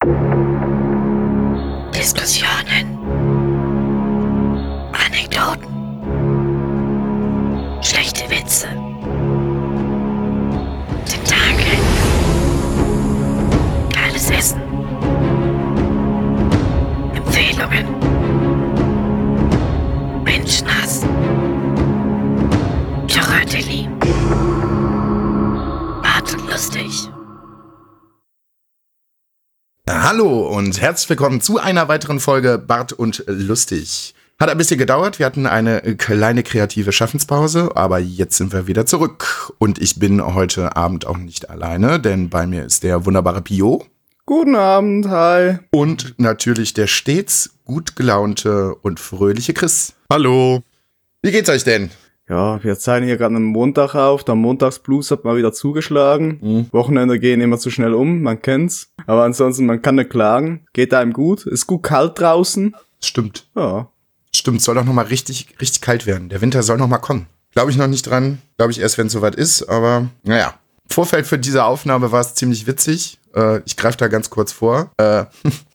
Diskussionen, Anekdoten, schlechte Witze, Tentakel, geiles Essen, Empfehlungen, Menschenhass, Choratelli, Bart und lustig. Hallo und herzlich willkommen zu einer weiteren Folge Bart und Lustig. Hat ein bisschen gedauert, wir hatten eine kleine kreative Schaffenspause, aber jetzt sind wir wieder zurück. Und ich bin heute Abend auch nicht alleine, denn bei mir ist der wunderbare Pio. Guten Abend, hi. Und natürlich der stets gut gelaunte und fröhliche Chris. Hallo. Wie geht's euch denn? Ja, wir zeichnen hier gerade einen Montag auf. Der Montagsblues hat mal wieder zugeschlagen. Wochenende gehen immer zu schnell um, man kennt's. Aber ansonsten, man kann nicht klagen. Geht einem gut. Ist gut kalt draußen. Stimmt. Ja. Stimmt, soll doch nochmal richtig kalt werden. Der Winter soll nochmal kommen. Glaube ich noch nicht dran. Glaube ich erst, wenn es soweit ist. Aber naja. Vorfeld für diese Aufnahme war es ziemlich witzig. Ich greife da ganz kurz vor. Habe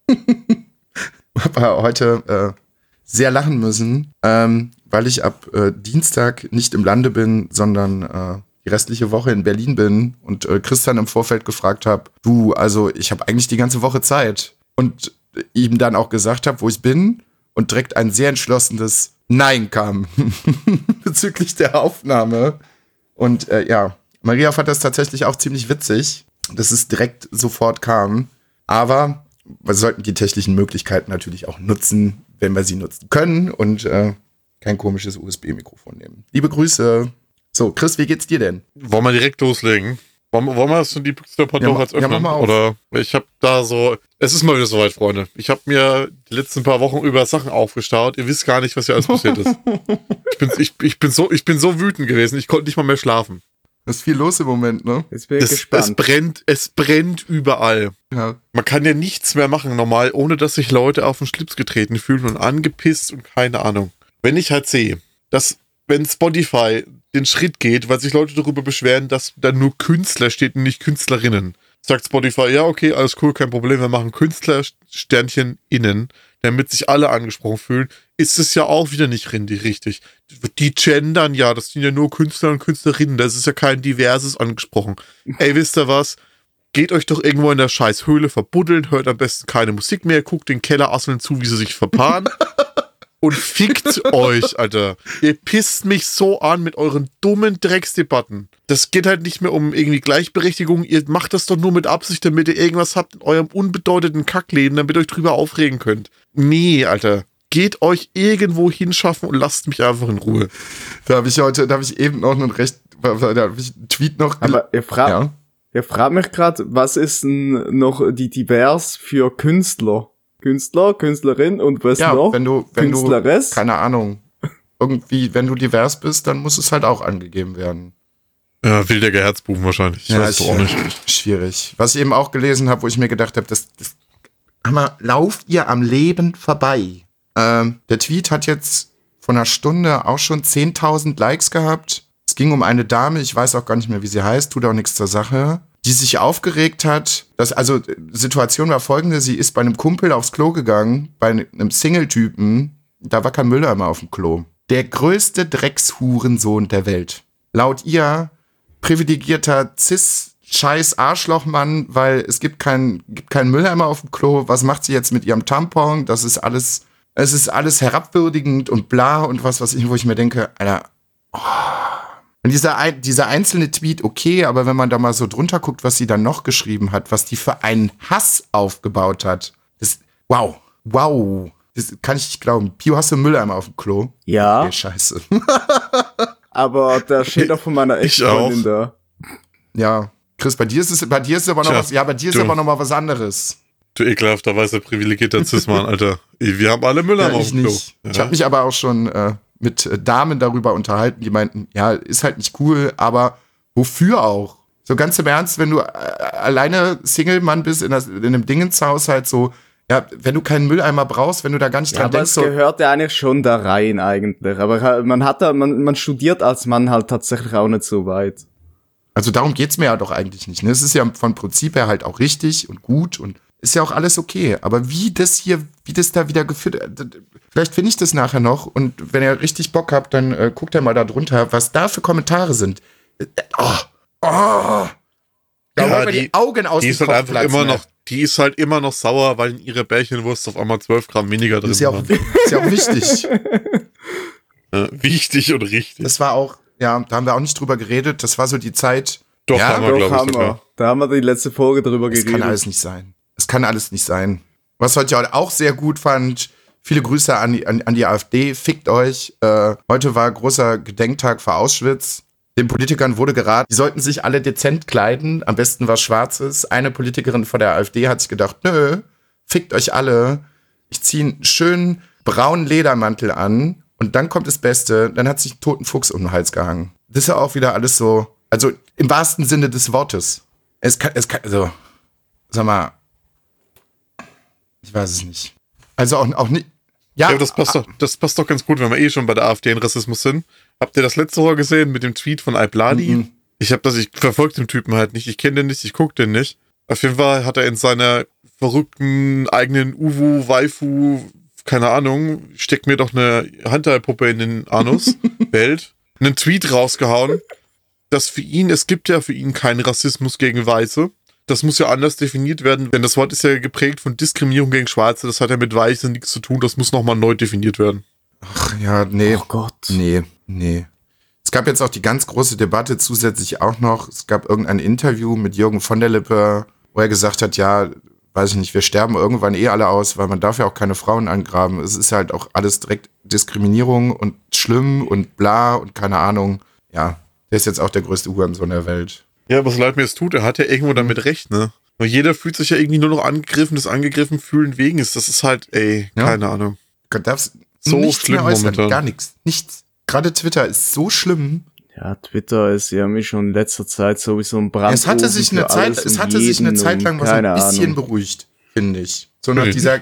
heute sehr lachen müssen, weil ich ab Dienstag nicht im Lande bin, sondern die restliche Woche in Berlin bin und Christian im Vorfeld gefragt habe, du, also ich habe eigentlich die ganze Woche Zeit und ihm dann auch gesagt habe, wo ich bin und direkt ein sehr entschlossenes Nein kam bezüglich der Aufnahme. Und ja, Maria fand das tatsächlich auch ziemlich witzig, dass es direkt sofort kam, aber wir sollten die technischen Möglichkeiten natürlich auch nutzen, wenn wir sie nutzen können und kein komisches USB-Mikrofon nehmen. Liebe Grüße. So, Chris, wie geht's dir denn? Wollen wir direkt loslegen? Wollen wir das die Büchse der Pandora jetzt öffnen? Ja, mach mal auf. Oder ich habe da so... Es ist mal wieder soweit, Freunde. Ich habe mir die letzten paar Wochen über Sachen aufgestaut. Ihr wisst gar nicht, was hier alles passiert ist. Ich bin so wütend gewesen. Ich konnte nicht mal mehr schlafen. Da ist viel los im Moment, ne? Jetzt bin ich gespannt. Es brennt überall. Ja. Man kann ja nichts mehr machen normal, ohne dass sich Leute auf den Schlips getreten fühlen und angepisst und keine Ahnung. Wenn ich halt sehe, dass wenn Spotify den Schritt geht, weil sich Leute darüber beschweren, dass da nur Künstler steht und nicht Künstlerinnen, sagt Spotify, ja okay, alles cool, kein Problem, wir machen Künstler-Sternchen innen, damit sich alle angesprochen fühlen, ist es ja auch wieder nicht richtig. Die gendern ja, das sind ja nur Künstler und Künstlerinnen, das ist ja kein diverses angesprochen. Ey, wisst ihr was? Geht euch doch irgendwo in der scheiß Höhle verbuddeln, hört am besten keine Musik mehr, guckt den Kellerasseln zu, wie sie sich verpaaren. Und fickt euch, Alter. Ihr pisst mich so an mit euren dummen Drecksdebatten. Das geht halt nicht mehr um irgendwie Gleichberechtigung. Ihr macht das doch nur mit Absicht, damit ihr irgendwas habt in eurem unbedeutenden Kackleben, damit ihr euch drüber aufregen könnt. Nee, Alter. Geht euch irgendwo hinschaffen und lasst mich einfach in Ruhe. Da habe ich eben noch einen Tweet noch. Aber ihr fragt mich gerade, was ist denn noch die divers für Künstler? Künstler, Künstlerin und was noch? Wenn du, keine Ahnung, irgendwie, wenn du divers bist, dann muss es halt auch angegeben werden. Ja, Wildecker Herzbuben wahrscheinlich. Ich weiß es auch nicht. Schwierig. Was ich eben auch gelesen habe, wo ich mir gedacht habe, lauft ihr am Leben vorbei? Der Tweet hat jetzt von einer Stunde auch schon 10.000 Likes gehabt. Es ging um eine Dame, ich weiß auch gar nicht mehr, wie sie heißt, tut auch nichts zur Sache, die sich aufgeregt hat, Situation war folgende, sie ist bei einem Kumpel aufs Klo gegangen, bei einem Single-Typen, da war kein Mülleimer auf dem Klo. Der größte Dreckshurensohn der Welt. Laut ihr privilegierter Cis-Scheiß-Arschlochmann, weil es gibt keinen Mülleimer auf dem Klo. Was macht sie jetzt mit ihrem Tampon? Es ist alles herabwürdigend und bla und was weiß ich, wo ich mir denke, Alter, Und dieser einzelne Tweet, okay, aber wenn man da mal so drunter guckt, was sie dann noch geschrieben hat, was die für einen Hass aufgebaut hat, wow, das kann ich nicht glauben. Pio, hast du einen Mülleimer auf dem Klo? Ja. Okay, scheiße. Aber da steht doch von meiner Ex-Freundin da. Ja, Chris, bei dir ist aber noch was, ja, bei dir ist aber noch mal was anderes. Du ekelhafter, weißer, privilegierter Cis-Mann, Alter. Wir haben alle Mülleimer auf dem Klo. Ja. Ich habe mich aber auch schon mit Damen darüber unterhalten, die meinten, ja, ist halt nicht cool, aber wofür auch? So ganz im Ernst, wenn du alleine Single-Mann bist in einem Dingenshaushalt, so, ja, wenn du keinen Mülleimer brauchst, wenn du da gar nicht dran denkst. Aber es gehört ja eigentlich schon da rein eigentlich. Aber man studiert als Mann halt tatsächlich auch nicht so weit. Also darum geht's mir ja doch eigentlich nicht. Ne? Es ist ja von Prinzip her halt auch richtig und gut und ist ja auch alles okay. Aber wie das da wieder geführt, vielleicht finde ich das nachher noch und wenn ihr richtig Bock habt, dann guckt ihr mal da drunter, was da für Kommentare sind. Da wollen wir die Augen aus die dem ist halt Kopf einfach platzen, immer ey. noch, die ist halt immer noch sauer, weil in ihrer Bärchenwurst auf einmal 12 Gramm weniger drin Ist ja auch wichtig. Wichtig und richtig. Das war auch, ja, da haben wir auch nicht drüber geredet. Das war so die Zeit. Doch, ja, haben wir, glaube ich, sogar. Da haben wir die letzte Folge drüber Das geredet. kann alles nicht sein. Es kann alles nicht sein. Was heute auch sehr gut fand, viele Grüße an die AfD, fickt euch. Heute war großer Gedenktag für Auschwitz. Den Politikern wurde geraten, die sollten sich alle dezent kleiden, am besten was Schwarzes. Eine Politikerin von der AfD hat sich gedacht, nö, fickt euch alle. Ich ziehe einen schönen braunen Ledermantel an und dann kommt das Beste, dann hat sich ein toten Fuchs um den Hals gehangen. Das ist ja auch wieder alles so, also im wahrsten Sinne des Wortes. Es kann, also, sag mal, ich weiß es nicht. Also auch nicht, Ja, aber das passt doch ganz gut, wenn wir eh schon bei der AfD in Rassismus sind. Habt ihr das letzte Woche gesehen mit dem Tweet von Aibladi? Ich verfolge den Typen halt nicht, ich kenne den nicht, ich gucke den nicht. Auf jeden Fall hat er in seiner verrückten eigenen Uwu, Waifu, keine Ahnung, steckt mir doch eine Handteilpuppe in den Anus, Welt, einen Tweet rausgehauen, dass es gibt ja für ihn keinen Rassismus gegen Weiße. Das muss ja anders definiert werden, denn das Wort ist ja geprägt von Diskriminierung gegen Schwarze, das hat ja mit Weißen nichts zu tun, das muss nochmal neu definiert werden. Ach ja, nee. Oh Gott. Nee. Es gab jetzt auch die ganz große Debatte zusätzlich auch noch. Es gab irgendein Interview mit Jürgen von der Lippe, wo er gesagt hat, ja, weiß ich nicht, wir sterben irgendwann alle aus, weil man darf ja auch keine Frauen angraben. Es ist halt auch alles direkt Diskriminierung und schlimm und bla und keine Ahnung. Ja, der ist jetzt auch der größte Hurensohn der Welt. Ja, aber so leid mir es tut, er hat ja irgendwo damit recht, ne? Weil jeder fühlt sich ja irgendwie nur noch angegriffen, das angegriffen fühlen wegen ist. Das ist halt, keine Ahnung. Du darfst So nichts schlimm mehr äußern, momentan. gar nichts. Nichts. Gerade Twitter ist so schlimm. Ja, Twitter ist ja mich schon in letzter Zeit sowieso ein Brand. Es hatte sich eine Zeit lang mal so ein bisschen beruhigt, finde ich. So nach dieser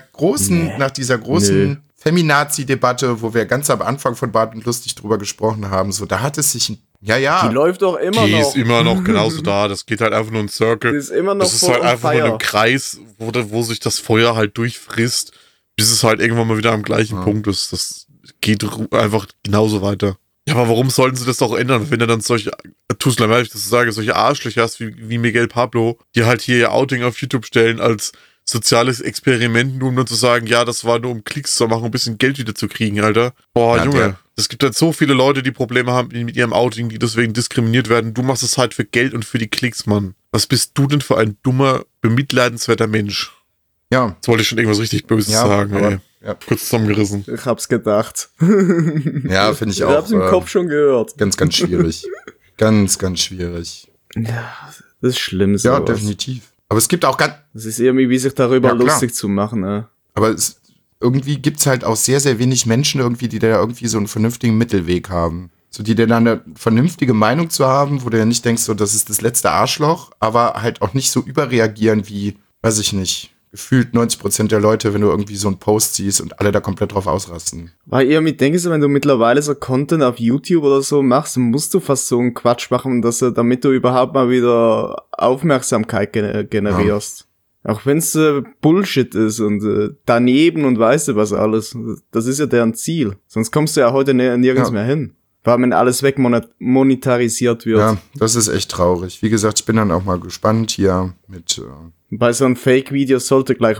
großen Feminazi-Debatte, wo wir ganz am Anfang von Bart und Lustig drüber gesprochen haben, so da hat es sich Die läuft doch immer noch. Die ist immer noch genauso da, das geht halt einfach nur in Circle. Die ist immer noch das ist voll halt on einfach nur fire. ein Kreis, wo sich das Feuer halt durchfrisst, bis es halt irgendwann mal wieder am gleichen Punkt ist. Das geht einfach genauso weiter. Ja, aber warum sollten sie das doch ändern, wenn du dann solche, tust du leid, dass ich das sage, solche Arschlöcher hast wie Miguel Pablo, die halt hier ihr Outing auf YouTube stellen als soziales Experiment, nur um dann zu sagen, ja, das war nur um Klicks zu machen, um ein bisschen Geld wieder zu kriegen, Alter. Boah, Ja, Junge, es gibt halt so viele Leute, die Probleme haben mit ihrem Outing, die deswegen diskriminiert werden. Du machst es halt für Geld und für die Klicks, Mann. Was bist du denn für ein dummer, bemitleidenswerter Mensch? Ja. Jetzt wollte ich schon irgendwas richtig Böses sagen, aber, ey. ja. Kurz zusammengerissen. Ich hab's gedacht. Ja, finde ich Ich auch. hab's im Kopf schon gehört. Ganz, ganz schwierig. Ganz, ganz schwierig. Ja, das ist schlimm. Ja, sowas. definitiv. Aber es gibt auch Das ist irgendwie, wie sich darüber Ja, klar. lustig zu machen, ne? Aber irgendwie gibt's halt auch sehr, sehr wenig Menschen irgendwie, die da irgendwie so einen vernünftigen Mittelweg haben. So, die dann eine vernünftige Meinung zu haben, wo du ja nicht denkst, so, das ist das letzte Arschloch, aber halt auch nicht so überreagieren wie, weiß ich nicht, gefühlt 90% der Leute, wenn du irgendwie so einen Post siehst und alle da komplett drauf ausrasten. Weil irgendwie denkst du, wenn du mittlerweile so Content auf YouTube oder so machst, musst du fast so einen Quatsch machen, damit du überhaupt mal wieder Aufmerksamkeit generierst. Auch wenn's Bullshit ist und daneben und weißt du was alles. Das ist ja deren Ziel. Sonst kommst du ja heute nirgends mehr hin. Weil wenn alles wegmonetarisiert wird. Ja, das ist echt traurig. Wie gesagt, ich bin dann auch mal gespannt hier mit... Bei so einem Fake-Video sollte gleich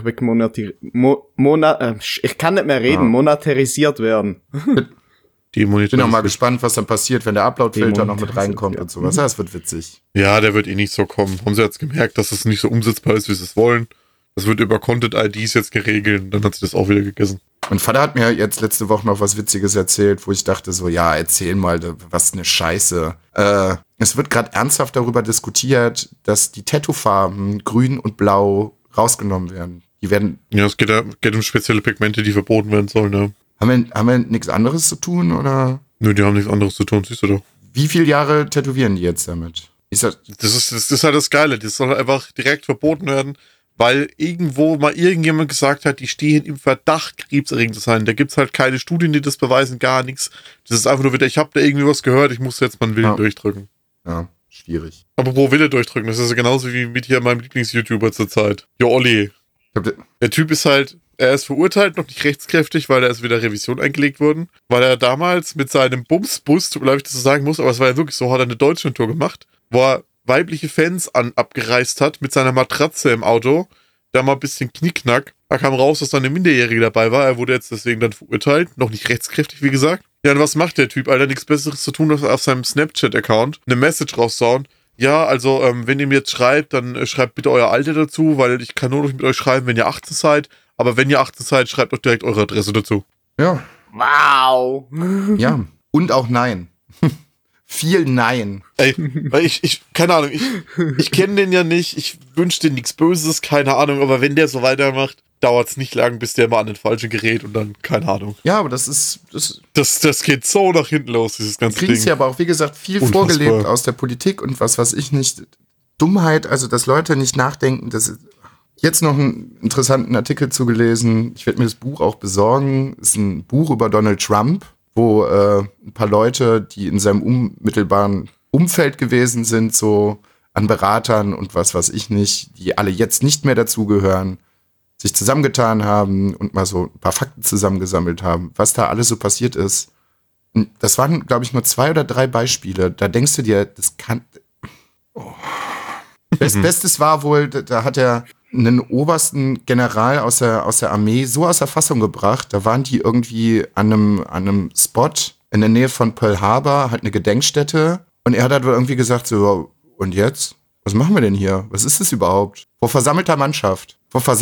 ich kann nicht mehr reden, monetarisiert werden. Ich bin auch mal gespannt, was dann passiert, wenn der Upload-Filter noch mit reinkommt und sowas. Ja, das wird witzig. Ja, der wird eh nicht so kommen. Haben sie jetzt gemerkt, dass es nicht so umsetzbar ist, wie sie es wollen. Das wird über Content-IDs jetzt geregelt und dann hat sie das auch wieder gegessen. Mein Vater hat mir jetzt letzte Woche noch was Witziges erzählt, wo ich dachte so, ja, erzähl mal, was eine Scheiße. Es wird gerade ernsthaft darüber diskutiert, dass die Tattoo-Farben grün und blau rausgenommen werden. Die werden... Ja, es geht um spezielle Pigmente, die verboten werden sollen, ne? Haben wir nichts anderes zu tun, oder? Nö, die haben nichts anderes zu tun, siehst du doch. Wie viele Jahre tätowieren die jetzt damit? Das ist halt das Geile, das soll einfach direkt verboten werden, weil irgendwo mal irgendjemand gesagt hat, die stehen im Verdacht, krebserregend zu sein. Da gibt's halt keine Studien, die das beweisen, gar nichts. Das ist einfach nur wieder, ich habe da irgendwie was gehört, ich muss jetzt meinen Willen durchdrücken. Ja, schwierig. Aber pro Wille durchdrücken, das ist ja genauso wie mit hier meinem Lieblings-YouTuber zurzeit. Jo, Olli. Der Typ ist halt, er ist verurteilt, noch nicht rechtskräftig, weil da ist wieder Revision eingelegt worden, weil er damals mit seinem Bumsbus, tut mir leid, ich das so sagen muss, aber es war ja wirklich so, hat er eine Deutschlandtour gemacht, wo er weibliche Fans abgereist hat mit seiner Matratze im Auto, da mal ein bisschen Knickknack. Da kam raus, dass da eine Minderjährige dabei war. Er wurde jetzt deswegen dann verurteilt. Noch nicht rechtskräftig, wie gesagt. Ja, und was macht der Typ? Alter, nichts Besseres zu tun, als auf seinem Snapchat-Account eine Message raussauen. Ja, also, wenn ihr mir jetzt schreibt, dann schreibt bitte euer Alter dazu, weil ich kann nur noch mit euch schreiben, wenn ihr 18 seid. Aber wenn ihr 18 seid, schreibt doch direkt eure Adresse dazu. Ja. Wow. Ja. Und auch Nein. Viel Nein. Ey, weil keine Ahnung, ich kenne den ja nicht, ich wünsche dir nichts Böses, keine Ahnung, aber wenn der so weitermacht, dauert es nicht lang, bis der mal an den falschen gerät und dann, keine Ahnung. Ja, aber das geht so nach hinten los, dieses ganze Ding. kriegen sie aber auch, wie gesagt, viel Unfassbar. vorgelebt aus der Politik und was weiß ich nicht. Dummheit, also dass Leute nicht nachdenken. Das ist jetzt noch einen interessanten Artikel zugelesen. Ich werde mir das Buch auch besorgen. Es ist ein Buch über Donald Trump, wo ein paar Leute, die in seinem unmittelbaren Umfeld gewesen sind, so an Beratern und was weiß ich nicht, die alle jetzt nicht mehr dazugehören, sich zusammengetan haben und mal so ein paar Fakten zusammengesammelt haben, was da alles so passiert ist. Und das waren, glaube ich, nur 2 oder 3 Beispiele. Da denkst du dir, das kann... Oh. Bestes war wohl, da hat er einen obersten General aus der Armee so aus der Fassung gebracht. Da waren die irgendwie an einem Spot in der Nähe von Pearl Harbor, halt eine Gedenkstätte. Und er hat halt irgendwie gesagt so, und jetzt? Was machen wir denn hier? Was ist das überhaupt? Vor versammelter Mannschaft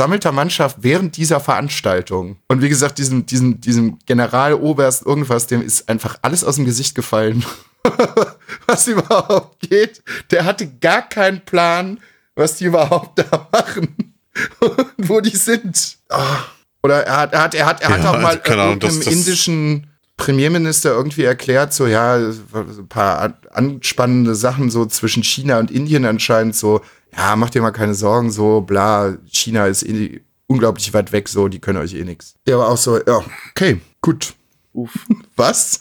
während dieser Veranstaltung. Und wie gesagt, diesem Generaloberst irgendwas, dem ist einfach alles aus dem Gesicht gefallen, was überhaupt geht. Der hatte gar keinen Plan, was die überhaupt da machen und wo die sind. Oh. Oder er hat auch mal einem indischen Premierminister irgendwie erklärt, so ja, ein paar anspannende Sachen so zwischen China und Indien anscheinend so, ja, macht dir mal keine Sorgen, so bla, China ist unglaublich weit weg, so, die können euch eh nix. Der war auch so, ja, okay, gut. Uff. Was?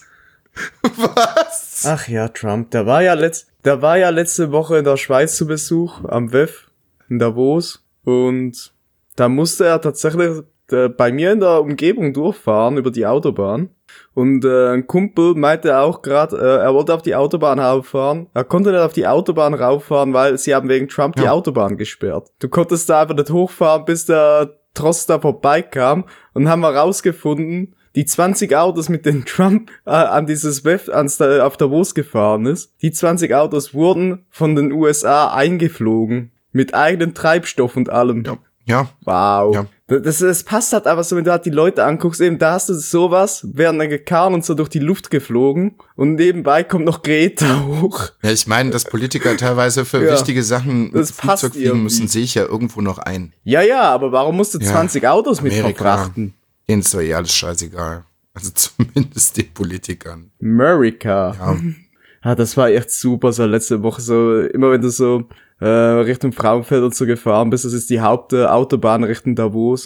Was? Ach ja, Trump, der war ja letzte Woche in der Schweiz zu Besuch, am WEF, in Davos, und da musste er tatsächlich bei mir in der Umgebung durchfahren, über die Autobahn. Und ein Kumpel meinte auch gerade, er wollte auf die Autobahn rauffahren. Er konnte nicht auf die Autobahn rauffahren, weil sie haben wegen Trump die Autobahn gesperrt. Du konntest da einfach nicht hochfahren, bis der Trost da vorbeikam. Und haben wir rausgefunden, die 20 Autos, mit denen Trump an dieses WEF auf Davos gefahren ist, die 20 Autos wurden von den USA eingeflogen. Mit eigenem Treibstoff und allem. Ja. Wow. Ja. Das passt halt aber so, wenn du halt die Leute anguckst, eben da hast du sowas, werden dann gekarrt und so durch die Luft geflogen und nebenbei kommt noch Greta hoch. Ja, ich meine, dass Politiker teilweise für wichtige Sachen mit Flugzeug fliegen müssen, sehe ich ja irgendwo noch ein. Ja, aber warum musst du 20 Autos mit verfrachten? Denen ist doch eh alles scheißegal. Also zumindest den Politikern. America. Ja. Ja, das war echt super, so letzte Woche so, immer wenn du so Richtung Frauenfeld und so gefahren bist, das ist die Hauptautobahn Richtung Davos,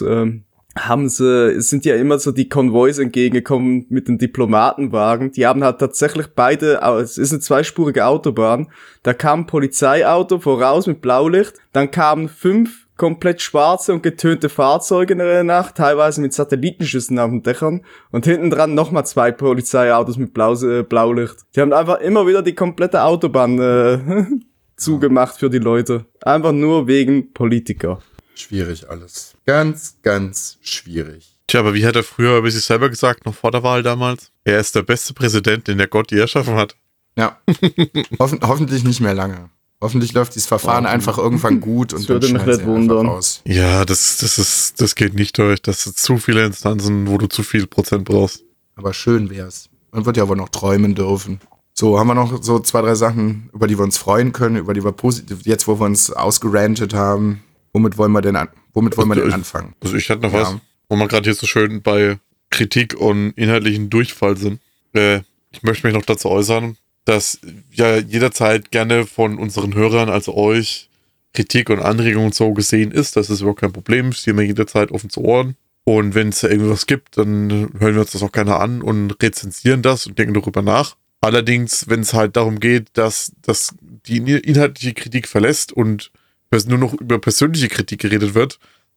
sind ja immer so die Konvois entgegengekommen mit den Diplomatenwagen, die haben halt tatsächlich beide, es ist eine zweispurige Autobahn, da kam ein Polizeiauto voraus mit Blaulicht, dann kamen 5 komplett schwarze und getönte Fahrzeuge in der Nacht, teilweise mit Satellitenschüssen auf den Dächern und hinten dran nochmal 2 Polizeiautos mit Blaulicht. Die haben einfach immer wieder die komplette Autobahn zugemacht für die Leute. Einfach nur wegen Politiker. Schwierig alles. Ganz, ganz schwierig. Tja, aber wie hat er früher über sich selber gesagt, noch vor der Wahl damals? Er ist der beste Präsident, den der Gott je erschaffen hat. Ja. Hoffentlich nicht mehr lange. Hoffentlich läuft dieses Verfahren einfach irgendwann gut und dann schneiden sie einfach aus. Ja, das geht nicht durch. Das sind zu viele Instanzen, wo du zu viel Prozent brauchst. Aber schön wär's. Man wird ja wohl noch träumen dürfen. So, haben wir noch so 2, 3 Sachen, über die wir uns freuen können, über die wir positiv, jetzt wo wir uns ausgerantet haben. Womit wollen wir denn anfangen? Also ich hätte noch was, wo wir gerade hier so schön bei Kritik und inhaltlichen Durchfall sind. Ich möchte mich noch dazu äußern, dass ja jederzeit gerne von unseren Hörern, also euch, Kritik und Anregungen so gesehen ist. Das ist überhaupt kein Problem. Stehen wir jederzeit offen zu Ohren. Und wenn es irgendwas gibt, dann hören wir uns das auch gerne an und rezensieren das und denken darüber nach. Allerdings, wenn es halt darum geht, dass die inhaltliche Kritik verlässt und nur noch über persönliche Kritik geredet wird,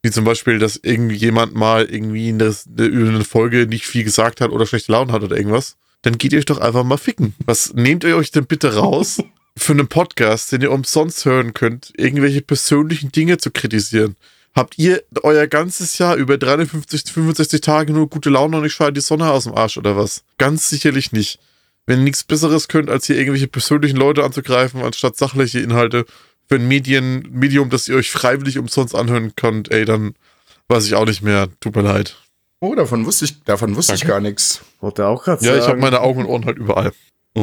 Wie zum Beispiel, dass irgendjemand mal irgendwie über eine Folge nicht viel gesagt hat oder schlechte Laune hat oder irgendwas. Dann geht ihr euch doch einfach mal ficken. Was nehmt ihr euch denn bitte raus, für einen Podcast, den ihr umsonst hören könnt, irgendwelche persönlichen Dinge zu kritisieren? Habt ihr euer ganzes Jahr über 350, 65 Tage nur gute Laune und ich scheint die Sonne aus dem Arsch oder was? Ganz sicherlich nicht. Wenn ihr nichts Besseres könnt, als hier irgendwelche persönlichen Leute anzugreifen, anstatt sachliche Inhalte für ein Medium, das ihr euch freiwillig umsonst anhören könnt, ey, dann weiß ich auch nicht mehr. Tut mir leid. Oh, davon wusste ich gar nichts. Wollte auch gerade Ja, sagen. ich habe meine Augen und Ohren halt überall.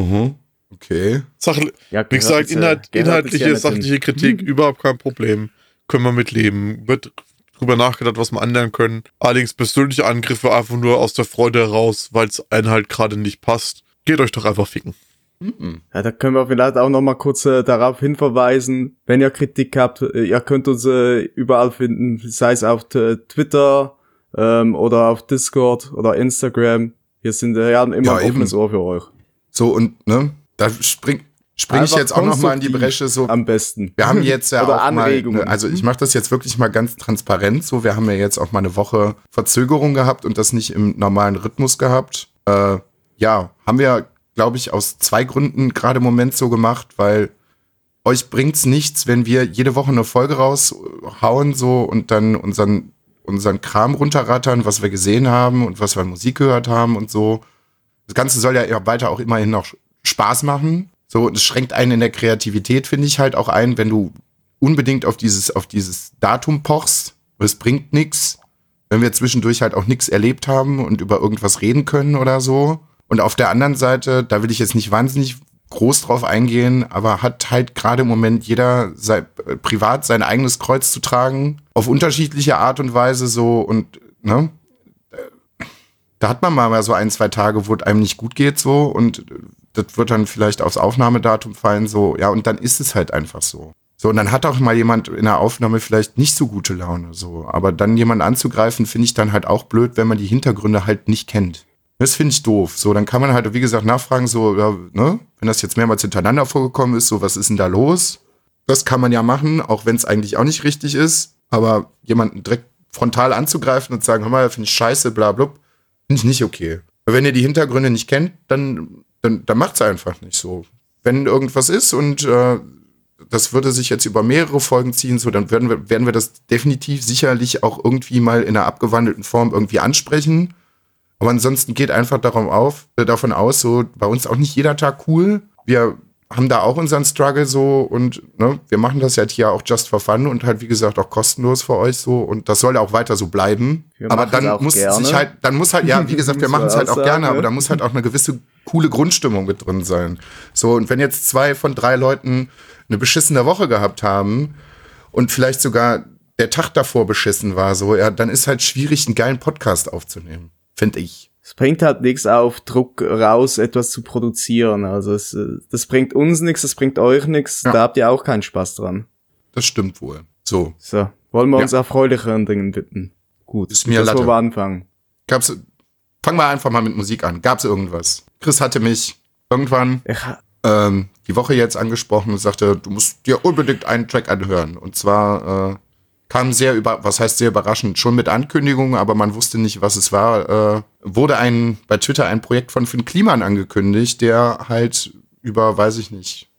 Okay. Ja, Wie gesagt, inhaltliche, sachliche Kritik. Kritik, überhaupt kein Problem. Können wir mitleben. Wird drüber nachgedacht, was wir ändern können. Allerdings persönliche Angriffe einfach nur aus der Freude heraus, weil es einen halt gerade nicht passt. Geht euch doch einfach ficken. Ja, da können wir vielleicht auch noch mal kurz darauf hinverweisen, wenn ihr Kritik habt, ihr könnt uns überall finden, sei es auf Twitter oder auf Discord oder Instagram. Wir sind immer ein offenes Ohr für euch. So, und, ne, da spring ich jetzt auch noch mal in die Bresche, so. Am besten. Wir haben jetzt ja Oder auch mal, Anregungen. also ich mache das jetzt wirklich mal ganz transparent, so, wir haben ja jetzt auch mal eine Woche Verzögerung gehabt und das nicht im normalen Rhythmus gehabt. Ja, haben wir, glaube ich, aus 2 Gründen gerade im Moment so gemacht, weil euch bringt's nichts, wenn wir jede Woche eine Folge raushauen, so, und dann unseren Kram runterrattern, was wir gesehen haben und was wir an Musik gehört haben und so. Das Ganze soll ja weiter auch immerhin noch Spaß machen. So, und es schränkt einen in der Kreativität, finde ich halt auch ein, wenn du unbedingt auf dieses Datum pochst. Es bringt nichts, wenn wir zwischendurch halt auch nichts erlebt haben und über irgendwas reden können oder so. Und auf der anderen Seite, da will ich jetzt nicht wahnsinnig groß drauf eingehen, aber hat halt gerade im Moment jeder privat sein eigenes Kreuz zu tragen, auf unterschiedliche Art und Weise so, und ne, da hat man mal so 1, 2 Tage, wo es einem nicht gut geht so, und das wird dann vielleicht aufs Aufnahmedatum fallen so, ja, und dann ist es halt einfach so. So, und dann hat auch mal jemand in der Aufnahme vielleicht nicht so gute Laune so, aber dann jemanden anzugreifen, finde ich dann halt auch blöd, wenn man die Hintergründe halt nicht kennt. Das finde ich doof. So, dann kann man halt, wie gesagt, nachfragen, so, ja, ne, wenn das jetzt mehrmals hintereinander vorgekommen ist, so, was ist denn da los? Das kann man ja machen, auch wenn es eigentlich auch nicht richtig ist. Aber jemanden direkt frontal anzugreifen und zu sagen, hör mal, finde ich scheiße, bla, bla, finde ich nicht okay. Weil wenn ihr die Hintergründe nicht kennt, dann macht's einfach nicht so. Wenn irgendwas ist und das würde sich jetzt über mehrere Folgen ziehen, so, dann werden wir das definitiv sicherlich auch irgendwie mal in einer abgewandelten Form irgendwie ansprechen. Aber ansonsten geht einfach davon aus, so, bei uns auch nicht jeder Tag cool. Wir haben da auch unseren Struggle so, und ne, wir machen das halt hier auch just for fun und halt, wie gesagt, auch kostenlos für euch so, und das soll ja auch weiter so bleiben. Aber dann muss ja, wie gesagt, wir machen es halt auch gerne, aber da muss halt auch eine gewisse coole Grundstimmung mit drin sein. So, und wenn jetzt 2 von 3 Leuten eine beschissene Woche gehabt haben und vielleicht sogar der Tag davor beschissen war, so, ja, dann ist halt schwierig, einen geilen Podcast aufzunehmen, finde ich. Es bringt halt nichts auf Druck raus, etwas zu produzieren. Also das bringt uns nichts, das bringt euch nichts. Ja. Da habt ihr auch keinen Spaß dran. Das stimmt wohl. So, wollen wir uns erfreulicheren Dingen widmen. Gut, ist mir Latte. Wo wir anfangen. Fangen wir einfach mal mit Musik an. Gab's irgendwas? Chris hatte mich irgendwann die Woche jetzt angesprochen und sagte, du musst dir unbedingt einen Track anhören. Und zwar kam sehr überraschend, schon mit Ankündigungen, aber man wusste nicht, was es war, wurde bei Twitter ein Projekt von Finn Kliman angekündigt, der halt über, weiß ich nicht,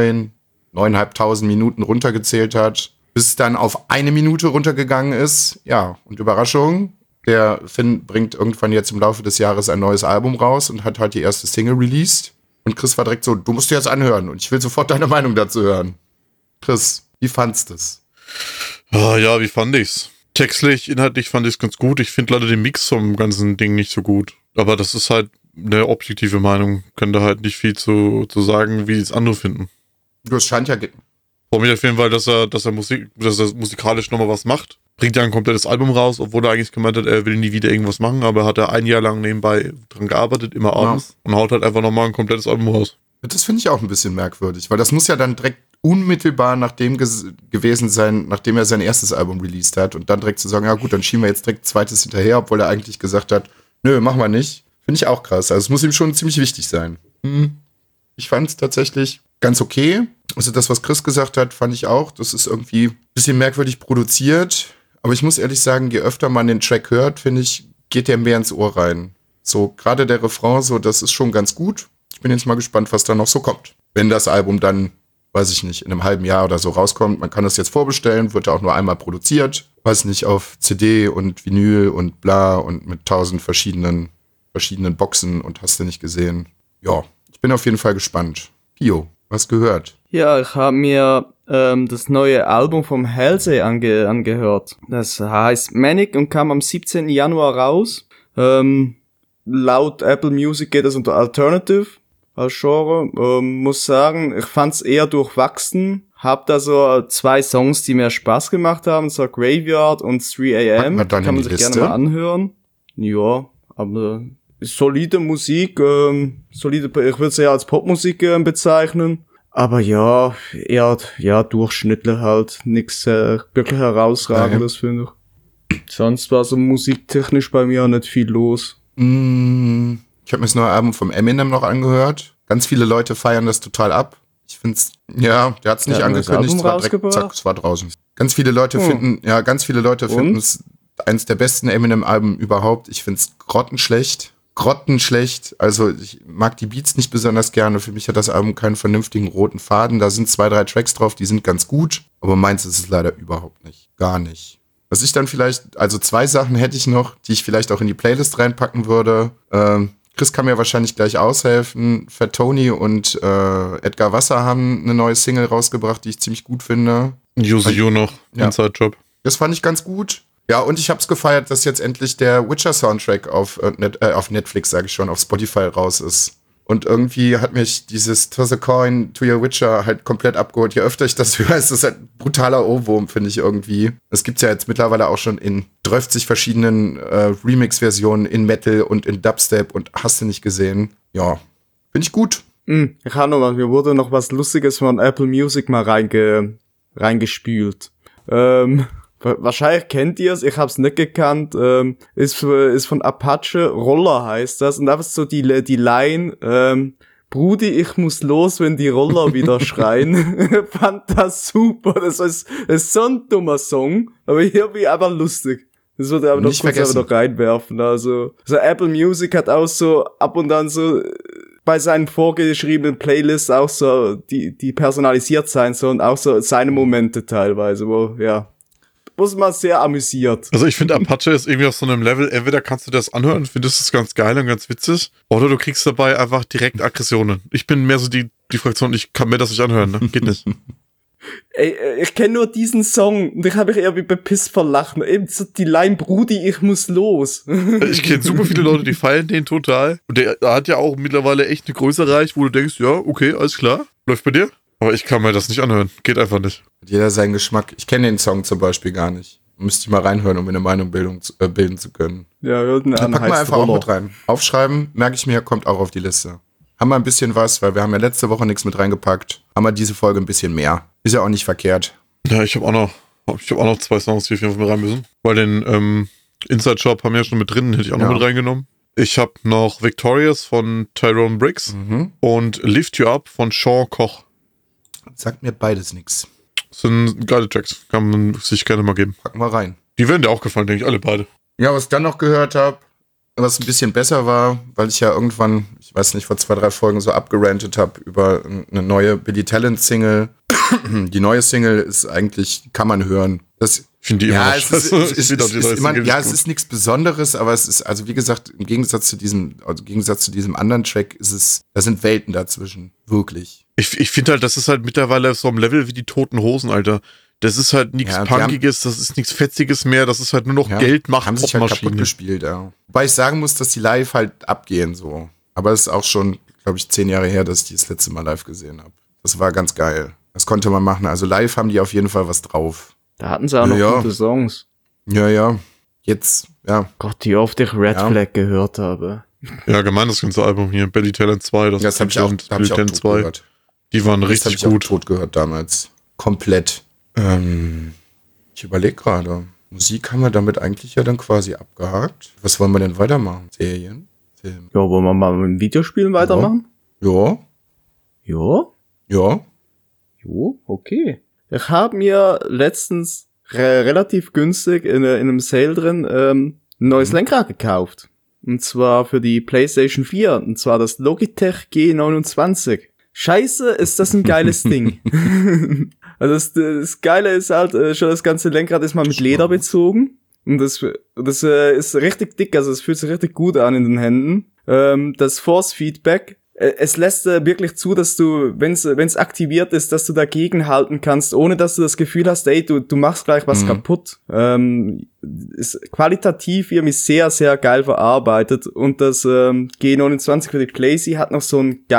9.500 Minuten runtergezählt hat, bis dann auf 1 Minute runtergegangen ist. Ja, und Überraschung, der Finn bringt irgendwann jetzt im Laufe des Jahres ein neues Album raus und hat halt die erste Single released. Und Chris war direkt so, du musst dir das anhören und ich will sofort deine Meinung dazu hören. Chris, wie fandst du es? Ja, wie fand ich's? Textlich, inhaltlich fand ich's ganz gut. Ich finde leider den Mix vom ganzen Ding nicht so gut. Aber das ist halt eine objektive Meinung. Kann da halt nicht viel zu sagen, wie es andere finden. Das scheint ja... Freue mich auf jeden Fall, dass er musikalisch nochmal was macht. Bringt ja ein komplettes Album raus, obwohl er eigentlich gemeint hat, er will nie wieder irgendwas machen, aber hat er 1 Jahr lang nebenbei dran gearbeitet, immer abends, und haut halt einfach nochmal ein komplettes Album raus. Das finde ich auch ein bisschen merkwürdig, weil das muss ja dann direkt unmittelbar nachdem gewesen sein, nachdem er sein erstes Album released hat, und dann direkt zu sagen, ja gut, dann schieben wir jetzt direkt 2. hinterher, obwohl er eigentlich gesagt hat, nö, machen wir nicht. Finde ich auch krass. Also es muss ihm schon ziemlich wichtig sein. Ich fand es tatsächlich ganz okay. Also das, was Chris gesagt hat, fand ich auch. Das ist irgendwie ein bisschen merkwürdig produziert. Aber ich muss ehrlich sagen, je öfter man den Track hört, finde ich, geht der mehr ins Ohr rein. So, gerade der Refrain, so, das ist schon ganz gut. Ich bin jetzt mal gespannt, was da noch so kommt. Wenn das Album dann, weiß ich nicht, in einem halben Jahr oder so rauskommt, man kann das jetzt vorbestellen, wird ja auch nur einmal produziert. Weiß nicht, auf CD und Vinyl und bla und mit 1000 verschiedenen Boxen und hast du nicht gesehen. Ja, ich bin auf jeden Fall gespannt. Pio, was gehört? Ja, ich habe mir das neue Album vom Halsey angehört. Das heißt Manic und kam am 17. Januar raus. Laut Apple Music geht es unter Alternative als Genre. Muss sagen, ich fand's eher durchwachsen. Hab da so 2 Songs, die mir Spaß gemacht haben, so Graveyard und 3 AM. Kann man sich gerne mal anhören. Ja, aber solide Musik, ich würde es eher als Popmusik bezeichnen. Aber ja, eher durchschnittlich halt. Nix wirklich herausragendes, finde ich. Sonst war so musiktechnisch bei mir nicht viel los. Ich habe mir das neue Album vom Eminem noch angehört. Ganz viele Leute feiern das total ab. Ich find's, ja, der hat's nicht angekündigt, es war direkt, zack, es war draußen. Ganz viele Leute finden es eins der besten Eminem-Alben überhaupt. Ich find's grottenschlecht. Also ich mag die Beats nicht besonders gerne. Für mich hat das Album keinen vernünftigen roten Faden. Da sind 2, 3 Tracks drauf, die sind ganz gut. Aber meins ist es leider überhaupt nicht. Gar nicht. Was ich dann vielleicht, also 2 Sachen hätte ich noch, die ich vielleicht auch in die Playlist reinpacken würde. Chris kann mir wahrscheinlich gleich aushelfen. Fat Tony und Edgar Wasser haben eine neue Single rausgebracht, die ich ziemlich gut finde. Use You noch, Ja. Inside Job. Das fand ich ganz gut. Ja, und ich hab's gefeiert, dass jetzt endlich der Witcher-Soundtrack auf Netflix, sage ich schon, auf Spotify raus ist. Und irgendwie hat mich dieses Toss a Coin to Your Witcher halt komplett abgeholt. Je öfter ich das höre, ist das halt ein brutaler Ohrwurm, finde ich irgendwie. Das gibt's ja jetzt mittlerweile auch schon in 30 verschiedenen Remix-Versionen in Metal und in Dubstep und hast du nicht gesehen. Ja, finde ich gut. Ich habe noch was, mir wurde noch was Lustiges von Apple Music mal reingespült. Wahrscheinlich kennt ihr es, ich hab's nicht gekannt, ist von Apache, Roller heißt das, und da ist so die Line, Brudi, ich muss los, wenn die Roller wieder schreien. Fand das super, das ist so ein dummer Song, aber irgendwie einfach lustig. Das würde ich aber noch Nicht kurz vergessen. noch reinwerfen, also Apple Music hat auch so ab und an so bei seinen vorgeschriebenen Playlists auch so, die personalisiert sein sollen, auch so seine Momente teilweise, wo, ja, muss man sehr amüsiert. Also ich finde, Apache ist irgendwie auf so einem Level, entweder kannst du das anhören, findest es ganz geil und ganz witzig, oder du kriegst dabei einfach direkt Aggressionen. Ich bin mehr so die Fraktion, ich kann mir das nicht anhören, ne? Geht nicht. Ey, ich kenne nur diesen Song und ich habe mich irgendwie bepisst vor Lachen. Eben so die Line, Brudi, ich muss los. Ich kenne super viele Leute, die feiern den total. Und der hat ja auch mittlerweile echt eine Größe erreicht, wo du denkst, ja, okay, alles klar, läuft bei dir. Aber ich kann mir das nicht anhören, geht einfach nicht. Hat jeder seinen Geschmack. Ich kenne den Song zum Beispiel gar nicht. Müsste ich mal reinhören, um mir eine Meinung bilden zu können. Ja, hörten Dann an, packen wir heißt einfach auch Roller. mit rein. Aufschreiben, merke ich mir, kommt auch auf die Liste. Haben wir ein bisschen was, weil wir haben ja letzte Woche nichts mit reingepackt. Haben wir diese Folge ein bisschen mehr. Ist ja auch nicht verkehrt. Ja, ich habe auch noch 2 Songs, die auf jeden Fall mit rein müssen. Weil den Inside Shop haben wir ja schon mit drin, hätte ich auch noch mit reingenommen. Ich habe noch Victorious von Tyrone Briggs und Lift You Up von Sean Koch. Sagt mir beides nichts. Das sind geile Tracks, kann man sich gerne mal geben. Packen wir rein. Die werden dir auch gefallen, denke ich, alle beide. Ja, was ich dann noch gehört habe, was ein bisschen besser war, weil ich ja irgendwann, ich weiß nicht, vor 2, 3 Folgen so abgerantet habe über eine neue Billy Talent Single. Die neue Single ist eigentlich, kann man hören. Das, Ich finde die immer noch scheiße. es ist nichts Besonderes, aber es ist, also wie gesagt, im Gegensatz zu diesem anderen Track da sind Welten dazwischen. Wirklich. Ich finde halt, das ist halt mittlerweile so am Level wie die Toten Hosen, Alter. Das ist halt nichts Punkiges, das ist nichts Fetziges mehr, das ist halt nur noch Geld macht haben sich halt kaputt gespielt, ja. Wobei ich sagen muss, dass die live halt abgehen, so. Aber es ist auch schon, glaube ich, 10 Jahre her, dass ich die das letzte Mal live gesehen habe. Das war ganz geil. Das konnte man machen. Also live haben die auf jeden Fall was drauf. Da hatten sie auch noch gute Songs. Ja. Jetzt, ja. Gott, wie oft ich Red Flag gehört habe. Ja, gemein das ganze Album hier, Belly Talent 2, Das habe ich auch tot gehört. Die waren Das richtig hab ich gut. auch tot gehört damals. Komplett. Ich überlege gerade. Musik haben wir damit eigentlich ja dann quasi abgehakt. Was wollen wir denn weitermachen? Serien? Film? Ja, wollen wir mal mit dem Videospielen weitermachen? Ja. Ja. Ja. Jo, okay. Ich habe mir letztens relativ günstig in einem Sale drin ein neues Lenkrad gekauft. Und zwar für die PlayStation 4. Und zwar das Logitech G29. Scheiße, ist das ein geiles Ding. Also das Geile ist halt, schon das ganze Lenkrad ist mal mit Leder bezogen. Und das ist richtig dick, also es fühlt sich richtig gut an in den Händen. Das Force Feedback, es lässt wirklich zu, dass du, wenn's aktiviert ist, dass du dagegen halten kannst, ohne dass du das Gefühl hast, ey, du machst gleich was kaputt. Ist qualitativ irgendwie sehr, sehr geil verarbeitet. Und das G29 für die PlayStation hat noch so ein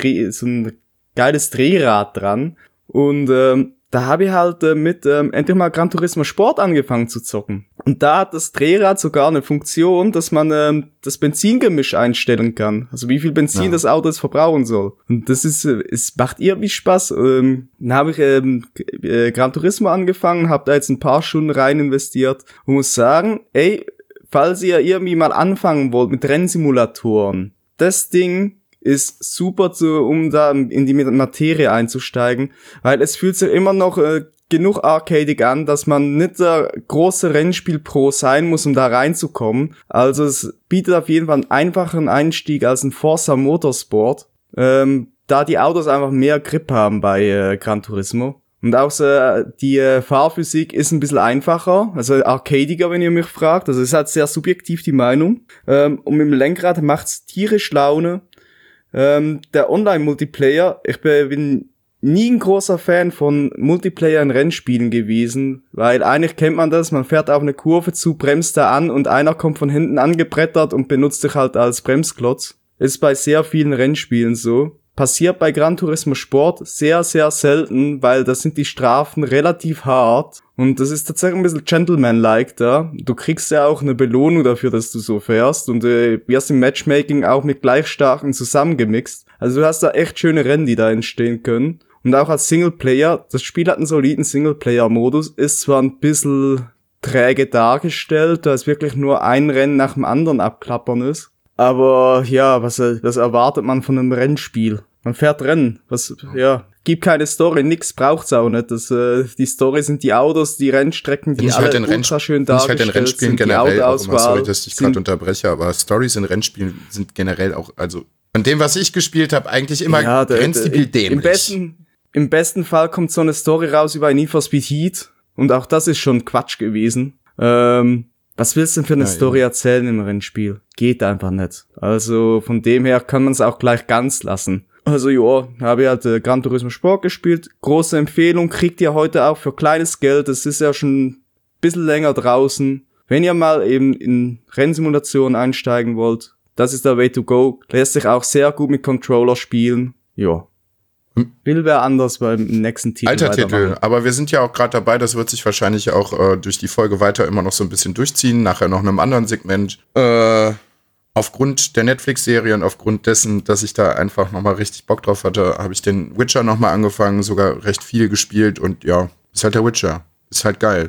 geiles Drehrad dran. Und da habe ich halt endlich mal Gran Turismo Sport angefangen zu zocken. Und da hat das Drehrad sogar eine Funktion, dass man das Benzingemisch einstellen kann. Also wie viel Benzin das Auto jetzt verbrauchen soll. Und das ist, es macht irgendwie Spaß. Dann habe ich Gran Turismo angefangen, habe da jetzt ein paar Stunden rein investiert und muss sagen, ey, falls ihr irgendwie mal anfangen wollt mit Rennsimulatoren, das Ding ist super, um da in die Materie einzusteigen, weil es fühlt sich immer noch genug arcadig an, dass man nicht der große Rennspiel-Pro sein muss, um da reinzukommen. Also es bietet auf jeden Fall einen einfacheren Einstieg als ein Forza Motorsport, da die Autos einfach mehr Grip haben bei Gran Turismo. Und auch die Fahrphysik ist ein bisschen einfacher, also arcadiger, wenn ihr mich fragt. Also es ist halt sehr subjektiv die Meinung. Und mit dem Lenkrad macht's tierisch Laune. Der Online-Multiplayer, ich bin nie ein großer Fan von Multiplayer in Rennspielen gewesen, weil eigentlich kennt man das, man fährt auf eine Kurve zu, bremst da an und einer kommt von hinten angebrettert und benutzt dich halt als Bremsklotz. Ist bei sehr vielen Rennspielen so. Passiert bei Gran Turismo Sport sehr, sehr selten, weil da sind die Strafen relativ hart und das ist tatsächlich ein bisschen Gentleman-like da. Du kriegst ja auch eine Belohnung dafür, dass du so fährst und wirst im Matchmaking auch mit Gleichstarken zusammengemixt. Also du hast da echt schöne Rennen, die da entstehen können. Und auch als Singleplayer, das Spiel hat einen soliden Singleplayer-Modus, ist zwar ein bisschen träge dargestellt, da es wirklich nur ein Rennen nach dem anderen abklappern ist. Aber ja, was erwartet man von einem Rennspiel? Man fährt Rennen, gibt keine Story, nix braucht's auch nicht. Die Story sind die Autos, die Rennstrecken, die alle ultra schön dargestellt in Rennspielen sind, generell die auch immer, sorry, Autoauswahl. dass ich gerade unterbreche, aber Stories in Rennspielen sind generell auch, also von dem, was ich gespielt habe, eigentlich immer grenzdebil dämlich. Im besten Fall kommt so eine Story raus über ein Need for Speed Heat und auch das ist schon Quatsch gewesen. Was willst du denn für eine Story erzählen im Rennspiel? Geht einfach nicht. Also von dem her kann man es auch gleich ganz lassen. Also habe ich halt Gran Turismo Sport gespielt. Große Empfehlung, kriegt ihr heute auch für kleines Geld. Das ist ja schon ein bisschen länger draußen. Wenn ihr mal eben in Rennsimulationen einsteigen wollt, das ist der Way to go. Lässt sich auch sehr gut mit Controller spielen. Ja. Will wer anders beim nächsten Titel Alter Titel, aber wir sind ja auch gerade dabei, das wird sich wahrscheinlich auch durch die Folge weiter immer noch so ein bisschen durchziehen, nachher noch in einem anderen Segment. Aufgrund der Netflix-Serie und aufgrund dessen, dass ich da einfach nochmal richtig Bock drauf hatte, habe ich den Witcher nochmal angefangen, sogar recht viel gespielt und ja, ist halt der Witcher. Ist halt geil.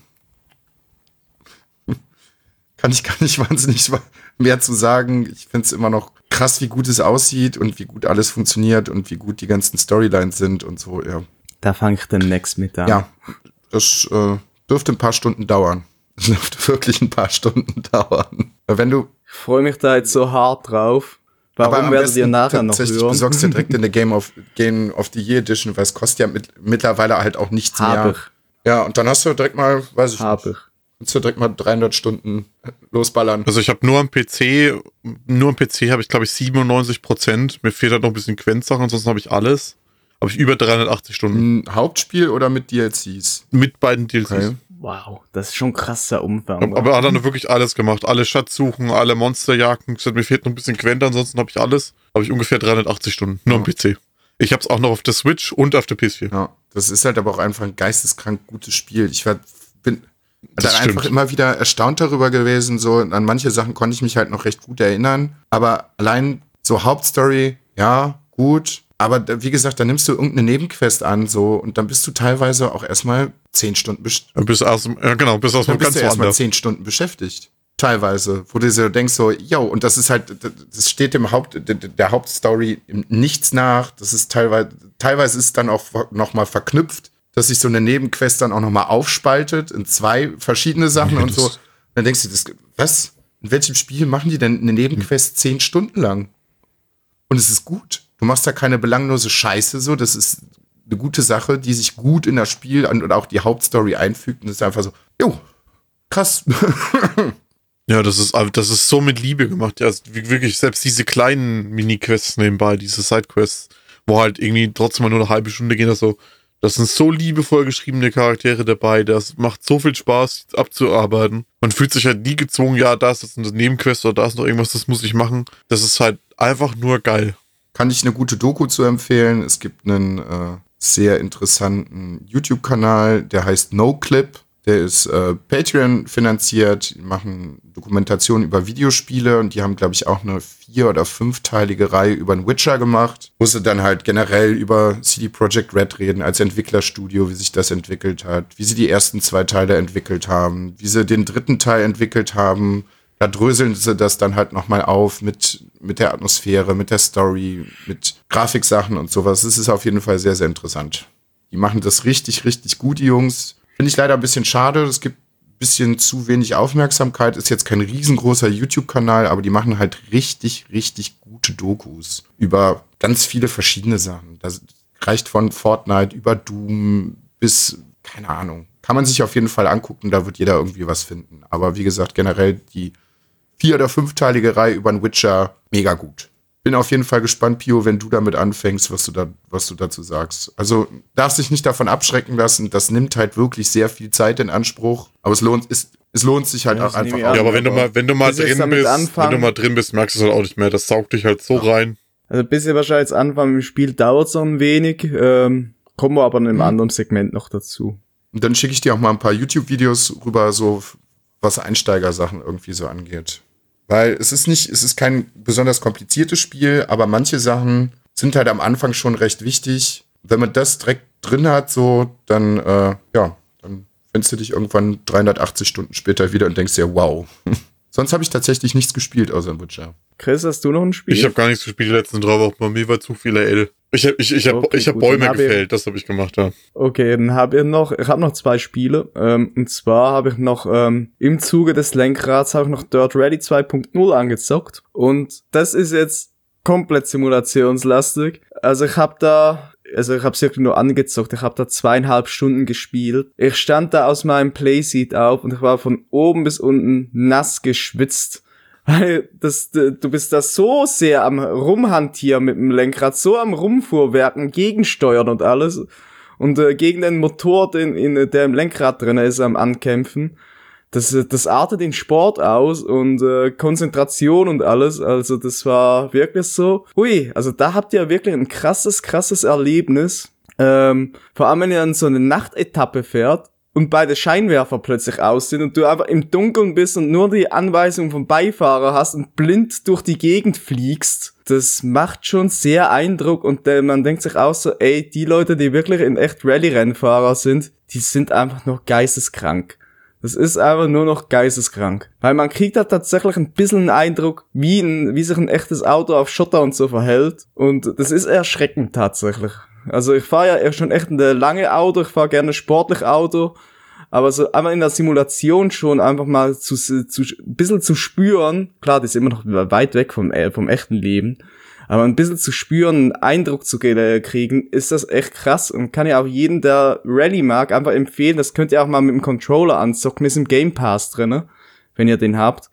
Kann ich gar nicht wahnsinnig mehr zu sagen. Ich finde es immer noch krass, wie gut es aussieht und wie gut alles funktioniert und wie gut die ganzen Storylines sind und so, ja. Da fange ich demnächst mit an. Ja, das dürfte ein paar Stunden dauern. Das dürfte wirklich ein paar Stunden dauern. Wenn du... Ich freue mich da jetzt so hart drauf. Warum werdet ihr nachher noch hören? Du besorgst dir direkt in der Game of the Year Edition, weil es kostet ja mittlerweile halt auch nichts mehr. Ja, und dann hast du direkt mal, weiß ich nicht. Kannst du direkt mal 300 Stunden losballern. Also ich habe nur am PC habe ich glaube ich 97%. Mir fehlt halt noch ein bisschen Quenzsachen, ansonsten habe ich alles. Habe ich über 380 Stunden. Ein Hauptspiel oder mit DLCs? Mit beiden DLCs. Okay. Wow, das ist schon krasser Umfang. Aber er hat dann wirklich alles gemacht. Alle Schatzsuchen, alle Monsterjagden. Mir fehlt noch ein bisschen Quent, ansonsten habe ich alles. Habe ich ungefähr 380 Stunden. Nur am PC. Ich habe es auch noch auf der Switch und auf der PS4. Ja, das ist halt aber auch einfach ein geisteskrank gutes Spiel. Ich bin dann einfach immer wieder erstaunt darüber gewesen. So an manche Sachen konnte ich mich halt noch recht gut erinnern. Aber allein so Hauptstory, ja, gut. Aber wie gesagt, dann nimmst du irgendeine Nebenquest an so und dann bist du teilweise auch erstmal 10 Stunden bis erstmal ganz erstmal 10 Stunden beschäftigt. Teilweise, wo du so denkst so, und das ist halt, das steht der Hauptstory nichts nach. Das ist teilweise ist dann auch nochmal verknüpft dass sich so eine Nebenquest dann auch nochmal aufspaltet in 2 verschiedene Sachen und so. Dann denkst du, was? In welchem Spiel machen die denn eine Nebenquest 10 Stunden lang? Und es ist gut. Du machst da keine belanglose Scheiße so. Das ist eine gute Sache, die sich gut in das Spiel und auch die Hauptstory einfügt. Und es ist einfach so, jo, krass. Ja, das ist so mit Liebe gemacht. Ja, wirklich, selbst diese kleinen Mini-Quests nebenbei, diese Side-Quests, wo halt irgendwie trotzdem mal nur eine halbe Stunde gehen, das sind so liebevoll geschriebene Charaktere dabei, das macht so viel Spaß abzuarbeiten. Man fühlt sich halt nie gezwungen, ja, da ist jetzt eine Nebenquest oder da ist noch irgendwas, das muss ich machen. Das ist halt einfach nur geil. Kann ich eine gute Doku zu empfehlen. Es gibt einen sehr interessanten YouTube-Kanal, der heißt NoClip. Der ist Patreon finanziert, die machen Dokumentationen über Videospiele und die haben, glaube ich, auch eine 4- oder 5-teilige Reihe über den Witcher gemacht, wo sie dann halt generell über CD Projekt Red reden als Entwicklerstudio, wie sich das entwickelt hat, wie sie die ersten 2 Teile entwickelt haben, wie sie den 3. Teil entwickelt haben. Da dröseln sie das dann halt nochmal auf mit der Atmosphäre, mit der Story, mit Grafiksachen und sowas. Es ist auf jeden Fall sehr, sehr interessant. Die machen das richtig, richtig gut, die Jungs. Finde ich leider ein bisschen schade. Es gibt ein bisschen zu wenig Aufmerksamkeit. Ist jetzt kein riesengroßer YouTube-Kanal, aber die machen halt richtig, richtig gute Dokus über ganz viele verschiedene Sachen. Das reicht von Fortnite über Doom bis, keine Ahnung. Kann man sich auf jeden Fall angucken, da wird jeder irgendwie was finden. Aber wie gesagt, generell die 4- oder 5-teilige Reihe über den Witcher, mega gut. Bin auf jeden Fall gespannt, Pio, wenn du damit anfängst, was du dazu sagst. Also darfst dich nicht davon abschrecken lassen. Das nimmt halt wirklich sehr viel Zeit in Anspruch. Aber es lohnt sich halt Ja, auch einfach. Ja, aber wenn du mal drin bist, merkst du es halt auch nicht mehr. Das saugt dich halt so rein. Also bis ihr wahrscheinlich jetzt anfangen im Spiel, dauert es noch ein wenig. Kommen wir aber in einem anderen Segment noch dazu. Und dann schicke ich dir auch mal ein paar YouTube-Videos rüber, so was Einsteigersachen irgendwie so angeht. Weil es ist kein besonders kompliziertes Spiel, aber manche Sachen sind halt am Anfang schon recht wichtig. Wenn man das direkt drin hat, so, dann findest du dich irgendwann 380 Stunden später wieder und denkst dir, wow. Sonst habe ich tatsächlich nichts gespielt außer Witcher. Chris, hast du noch ein Spiel? Ich habe gar nichts gespielt die letzten 3 Wochen. Bei mir war zu viel L. Ich hab Bäume gefällt, das habe ich gemacht, ja. Okay, dann ich habe noch 2 Spiele. Und zwar habe ich noch im Zuge des Lenkrads habe ich noch Dirt Rally 2.0 angezockt. Und das ist jetzt komplett simulationslastig. Also ich habe es wirklich nur angezockt. Ich habe da 2,5 Stunden gespielt. Ich stand da aus meinem Playseat auf und ich war von oben bis unten nass geschwitzt. Weil du bist da so sehr am Rumhantieren mit dem Lenkrad, so am Rumfuhrwerken, gegensteuern und alles. Und gegen den Motor, der im Lenkrad drin ist, am Ankämpfen. Das artet in Sport aus und Konzentration und alles. Also das war wirklich so. Hui, also da habt ihr wirklich ein krasses Erlebnis. Vor allem, wenn ihr an so eine Nachtetappe fährt und beide Scheinwerfer plötzlich aus sind und du einfach im Dunkeln bist und nur die Anweisung vom Beifahrer hast und blind durch die Gegend fliegst. Das macht schon sehr Eindruck und man denkt sich auch so, ey, die Leute, die wirklich in echt Rallye-Rennfahrer sind, die sind einfach noch geisteskrank. Das ist einfach nur noch geisteskrank. Weil man kriegt da tatsächlich ein bisschen einen Eindruck, wie sich ein echtes Auto auf Schotter und so verhält. Und das ist erschreckend tatsächlich. Also ich fahre ja schon echt ein lange Auto, ich fahre gerne sportlich Auto, aber so einmal in der Simulation schon einfach mal ein bisschen zu spüren, klar, das ist immer noch weit weg vom echten Leben, aber ein bisschen zu spüren, einen Eindruck zu kriegen, ist das echt krass und kann ja auch jeden, der Rallye mag, einfach empfehlen, das könnt ihr auch mal mit dem Controller anzocken, ist im Game Pass drin, wenn ihr den habt.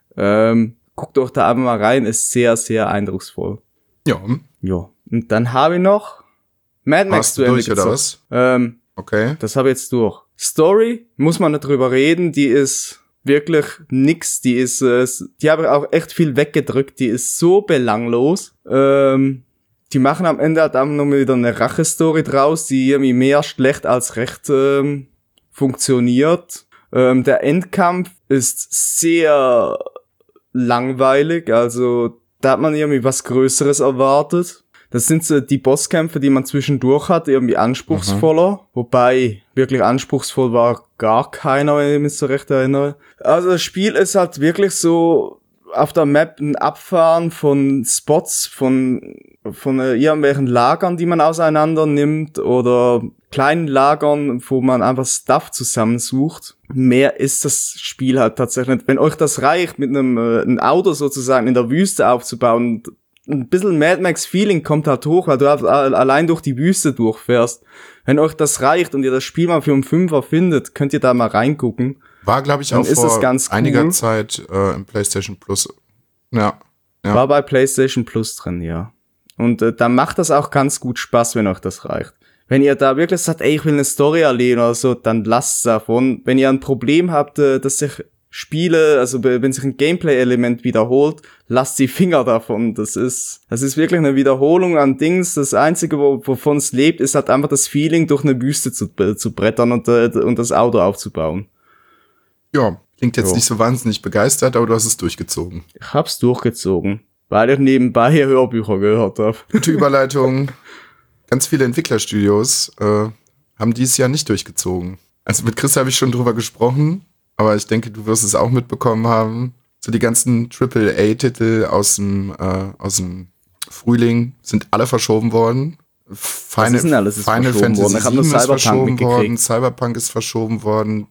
Guckt euch da einfach mal rein, ist sehr, sehr eindrucksvoll. Ja. Ja, und dann habe ich noch Mad Max Hast du durch, oder was? Okay. Das habe ich jetzt durch. Story, muss man nicht drüber reden, die ist wirklich nix, die habe ich auch echt viel weggedrückt, die ist so belanglos. Die machen am Ende halt einfach nur wieder eine Rache-Story draus, die irgendwie mehr schlecht als recht funktioniert. Der Endkampf ist sehr langweilig, also da hat man irgendwie was Größeres erwartet. Das sind so die Bosskämpfe, die man zwischendurch hat, irgendwie anspruchsvoller. Wobei, wirklich anspruchsvoll war gar keiner, wenn ich mich so recht erinnere. Also das Spiel ist halt wirklich so auf der Map ein Abfahren von Spots, von irgendwelchen Lagern, die man auseinander nimmt oder kleinen Lagern, wo man einfach Stuff zusammensucht. Mehr ist das Spiel halt tatsächlich nicht. Wenn euch das reicht, mit einem Auto sozusagen in der Wüste aufzubauen, ein bisschen Mad Max Feeling kommt halt hoch, weil du allein durch die Wüste durchfährst. Wenn euch das reicht und ihr das Spiel mal für einen Fünfer findet, könnt ihr da mal reingucken. War, glaube ich, auch vor einiger Zeit im PlayStation Plus. Ja. War bei PlayStation Plus drin, ja. Und da macht das auch ganz gut Spaß, wenn euch das reicht. Wenn ihr da wirklich sagt, ey, ich will eine Story erleben oder so, dann lasst davon. Wenn ihr ein Problem habt, dass sich Spiele, also wenn sich ein Gameplay-Element wiederholt, lasst die Finger davon. Das ist wirklich eine Wiederholung an Dings. Das Einzige, wovon es lebt, ist halt einfach das Feeling, durch eine Wüste zu brettern und das Auto aufzubauen. Ja, klingt jetzt nicht so wahnsinnig begeistert, aber du hast es durchgezogen. Ich hab's durchgezogen, weil ich nebenbei Hörbücher gehört habe. Gute Überleitung. Ganz viele Entwicklerstudios haben dieses Jahr nicht durchgezogen. Also mit Chris habe ich schon drüber gesprochen, aber ich denke, du wirst es auch mitbekommen haben. So die ganzen AAA-Titel aus dem Frühling sind alle verschoben worden. Final Fantasy 7 ist verschoben worden, Cyberpunk ist verschoben worden,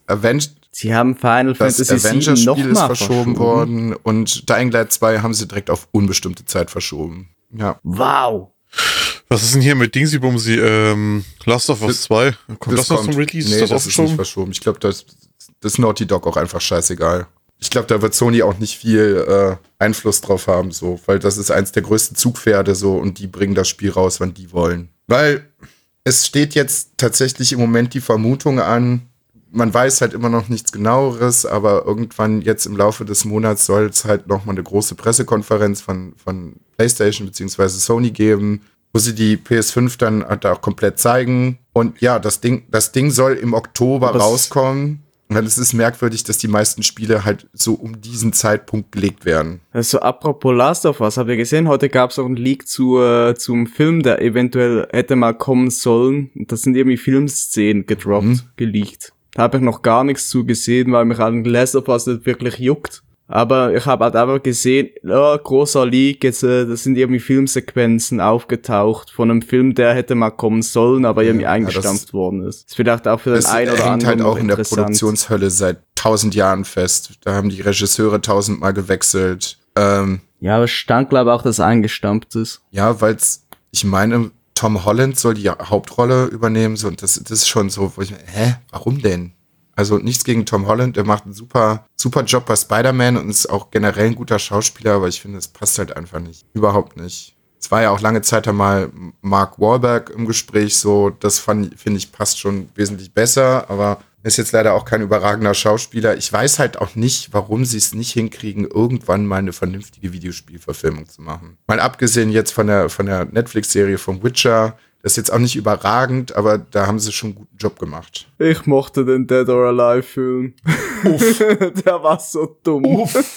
Sie haben Final Fantasy 7 noch mal verschoben worden und Dying Light 2 haben sie direkt auf unbestimmte Zeit verschoben. Ja. Wow. Was ist denn hier mit Dingsy Bumsy? Last of Us 2? Kommt das noch zum Release? Nee, das ist nicht verschoben. Ich glaube, das ist Naughty Dog auch einfach scheißegal. Ich glaube, da wird Sony auch nicht viel Einfluss drauf haben, so, weil das ist eins der größten Zugpferde so und die bringen das Spiel raus, wann die wollen. Weil es steht jetzt tatsächlich im Moment die Vermutung an, man weiß halt immer noch nichts Genaueres, aber irgendwann jetzt im Laufe des Monats soll es halt nochmal eine große Pressekonferenz von PlayStation bzw. Sony geben, wo sie die PS5 dann halt auch komplett zeigen. Und ja, das Ding soll im Oktober rauskommen. Und es ist merkwürdig, dass die meisten Spiele halt so um diesen Zeitpunkt gelegt werden. Also apropos Last of Us, habt ihr gesehen, heute gab es auch einen Leak zum Film, der eventuell hätte mal kommen sollen. Das sind irgendwie Filmszenen gedroppt, geleakt. Da habe ich noch gar nichts zu gesehen, weil mich an Last of Us nicht wirklich juckt. Aber ich habe halt einfach gesehen, großer Leak, jetzt, das sind irgendwie Filmsequenzen aufgetaucht von einem Film, der hätte mal kommen sollen, aber irgendwie eingestampft worden ist. Das ist vielleicht auch für den einen oder anderen halt auch in der Produktionshölle seit 1000 Jahren fest. Da haben die Regisseure 1000-mal gewechselt. Ja, aber es stand, glaube ich, auch, dass eingestampft ist. Ja, weil's, ich meine, Tom Holland soll die Hauptrolle übernehmen, so, und das ist schon so, wo ich, warum denn? Also nichts gegen Tom Holland, der macht einen super Job bei Spider-Man und ist auch generell ein guter Schauspieler, aber ich finde, es passt halt einfach nicht. Überhaupt nicht. Es war ja auch lange Zeit einmal Mark Wahlberg im Gespräch, so, das finde ich, passt schon wesentlich besser, aber ist jetzt leider auch kein überragender Schauspieler. Ich weiß halt auch nicht, warum sie es nicht hinkriegen, irgendwann mal eine vernünftige Videospielverfilmung zu machen. Mal abgesehen jetzt von der Netflix-Serie vom Witcher. Das ist jetzt auch nicht überragend, aber da haben sie schon einen guten Job gemacht. Ich mochte den Dead or Alive Film. Uff. Der war so dumm. Uff.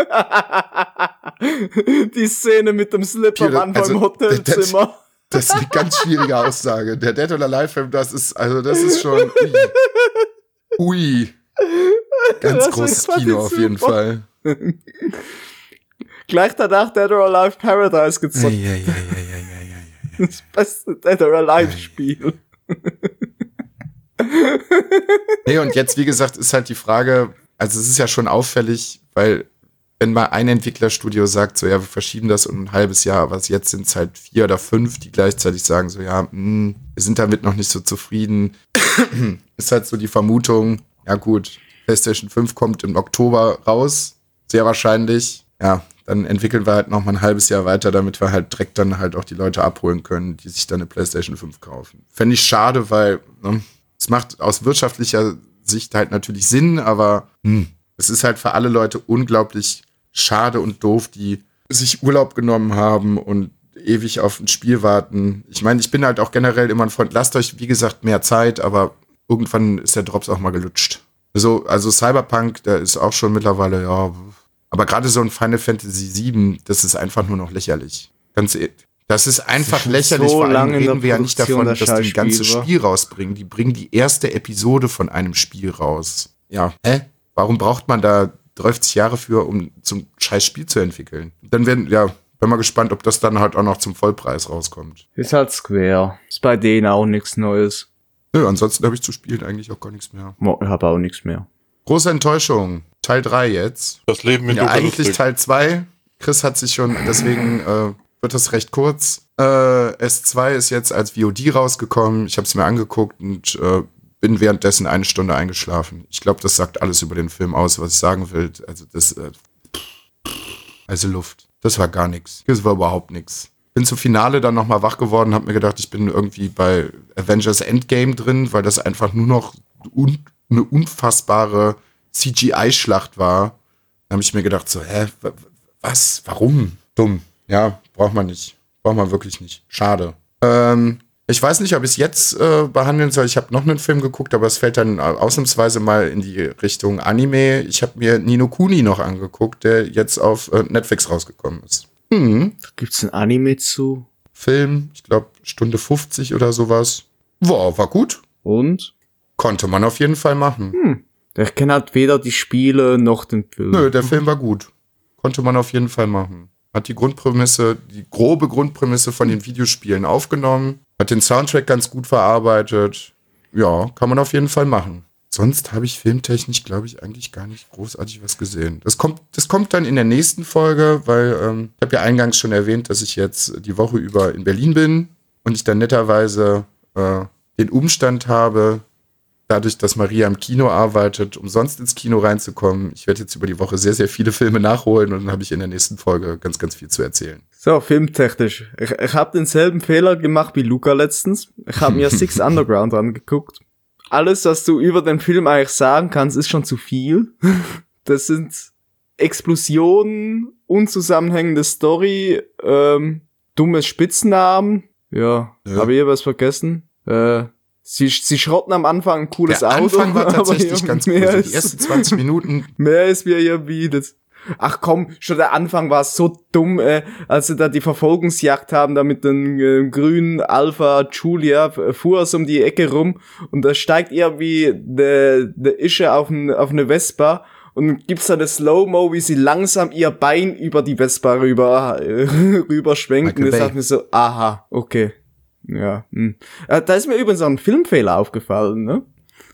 Die Szene mit dem Slip am Anfang im Hotelzimmer. Das ist eine ganz schwierige Aussage. Der Dead or Alive Film, das ist schon ui. Ganz großes Kino auf jeden Fall. Gleich danach Dead or Alive Paradise gezockt. Ja. Das beste Dead or Alive Spiel. Nee, und jetzt, wie gesagt, ist halt die Frage, also es ist ja schon auffällig, weil wenn mal ein Entwicklerstudio sagt, so, ja, wir verschieben das um ein halbes Jahr, aber jetzt sind es halt 4 oder 5, die gleichzeitig sagen, so, ja, wir sind damit noch nicht so zufrieden. Ist halt so die Vermutung, ja gut, PlayStation 5 kommt im Oktober raus, sehr wahrscheinlich, ja, dann entwickeln wir halt noch mal ein halbes Jahr weiter, damit wir halt direkt dann halt auch die Leute abholen können, die sich dann eine PlayStation 5 kaufen. Fände ich schade, weil es macht aus wirtschaftlicher Sicht halt natürlich Sinn, aber es ist halt für alle Leute unglaublich schade und doof, die sich Urlaub genommen haben und ewig auf ein Spiel warten. Ich meine, ich bin halt auch generell immer ein Freund, lasst euch, wie gesagt, mehr Zeit, aber irgendwann ist der Drops auch mal gelutscht. Also Cyberpunk, der ist auch schon mittlerweile, ja, aber gerade so ein Final Fantasy 7, das ist einfach nur noch lächerlich. Ganz ehrlich. Das ist einfach lächerlich, so vor allem lange reden wir ja nicht davon, dass die ein Spiel ganzes Spiel rausbringen. Die bringen die erste Episode von einem Spiel raus. Ja, warum braucht man da 30 Jahre für, um zum scheiß Spiel zu entwickeln? Dann bin mal gespannt, ob das dann halt auch noch zum Vollpreis rauskommt. Ist halt Square. Ist bei denen auch nichts Neues. Nö, ansonsten habe ich zu spielen eigentlich auch gar nichts mehr. Ich habe auch nichts mehr. Große Enttäuschung. Teil 3 jetzt. Das Leben in Ja, Luca eigentlich lustig. Teil 2. Chris hat sich schon, deswegen wird das recht kurz. S2 ist jetzt als VOD rausgekommen. Ich habe es mir angeguckt und bin währenddessen 1 Stunde eingeschlafen. Ich glaube, das sagt alles über den Film aus, was ich sagen will. Also das, also Luft. Das war gar nichts. Das war überhaupt nichts. Bin zum Finale dann nochmal wach geworden, habe mir gedacht, ich bin irgendwie bei Avengers Endgame drin, weil das einfach nur noch eine unfassbare CGI-Schlacht war. Da habe ich mir gedacht so, was? Warum? Dumm. Ja, braucht man nicht. Braucht man wirklich nicht. Schade. Ich weiß nicht, ob ich es jetzt behandeln soll. Ich habe noch einen Film geguckt, aber es fällt dann ausnahmsweise mal in die Richtung Anime. Ich habe mir Ni no Kuni noch angeguckt, der jetzt auf Netflix rausgekommen ist. Gibt's ein Anime zu? Film, ich glaube Stunde 50 oder sowas. War gut. Und? Konnte man auf jeden Fall machen. Ich kenne halt weder die Spiele noch den Film. Nö, der Film war gut. Konnte man auf jeden Fall machen. Hat die grobe Grundprämisse von den Videospielen aufgenommen. Hat den Soundtrack ganz gut verarbeitet. Ja, kann man auf jeden Fall machen. Sonst habe ich filmtechnisch, glaube ich, eigentlich gar nicht großartig was gesehen. Das kommt dann in der nächsten Folge, weil ich habe ja eingangs schon erwähnt, dass ich jetzt die Woche über in Berlin bin und ich dann netterweise den Umstand habe, dadurch, dass Maria im Kino arbeitet, umsonst ins Kino reinzukommen. Ich werde jetzt über die Woche sehr, sehr viele Filme nachholen und dann habe ich in der nächsten Folge ganz, ganz viel zu erzählen. So, filmtechnisch. Ich habe denselben Fehler gemacht wie Luca letztens. Ich habe mir Six Underground angeguckt. Alles, was du über den Film eigentlich sagen kannst, ist schon zu viel. Das sind Explosionen, unzusammenhängende Story, dumme Spitznamen. Ja. Habe ich was vergessen? Sie schrotten am Anfang ein cooles Der Auto. Anfang war tatsächlich aber ganz mehr cool. Die ersten 20 Minuten. Mehr ist mir hier bietet. Ach komm, schon der Anfang war so dumm, als sie da die Verfolgungsjagd haben, da mit den grünen Alpha Julia, fuhr es um die Ecke rum und da steigt irgendwie der Ische auf eine Vespa und gibt's da eine Slow-Mo, wie sie langsam ihr Bein über die Vespa rüberschwenkt und ich dachte mir so, aha, okay. Ja. Da ist mir übrigens auch ein Filmfehler aufgefallen, ne?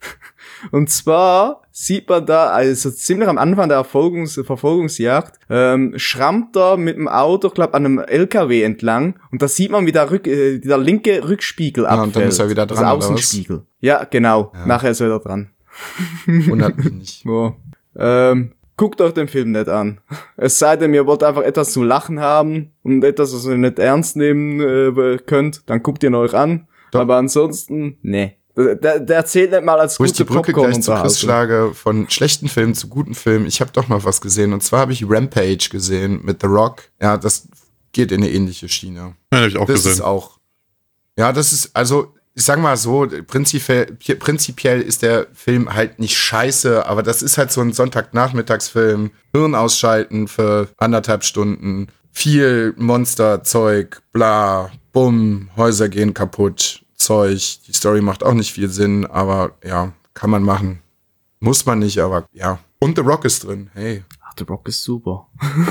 Und zwar sieht man da, also ziemlich am Anfang der Verfolgungsjagd, schrammt er mit dem Auto, glaub, an einem LKW entlang und da sieht man, wie der linke Rückspiegel abfällt. Und dann ist er wieder dran, also Außenspiegel. Ja, genau. Ja. Nachher ist er wieder dran. Wundert mich nicht. Ja. Guckt euch den Film nicht an. Es sei denn, ihr wollt einfach etwas zu lachen haben und etwas, was ihr nicht ernst nehmen könnt, dann guckt ihn euch an. Doch. Aber ansonsten, nee. Der erzählt nicht mal als gute gute Popcorn. Wo ich die Brücke gleich zu Chris Popcorn-Unterhaltung. schlage, von schlechten Filmen zu guten Filmen, ich habe doch noch was gesehen. Und zwar habe ich Rampage gesehen mit The Rock. Ja, das geht in eine ähnliche Schiene. Ja, habe ich auch das gesehen. Ist auch, ja, das ist, also, ich sag mal so, prinzipiell ist der Film halt nicht scheiße, aber das ist halt so ein Sonntagnachmittagsfilm. Hirn ausschalten für 1,5 Stunden. Viel Monsterzeug, bla, bumm, Häuser gehen kaputt. Zeug. Die Story macht auch nicht viel Sinn, aber ja, kann man machen. Muss man nicht, aber ja. Und The Rock ist drin, hey. Ach, The Rock ist super.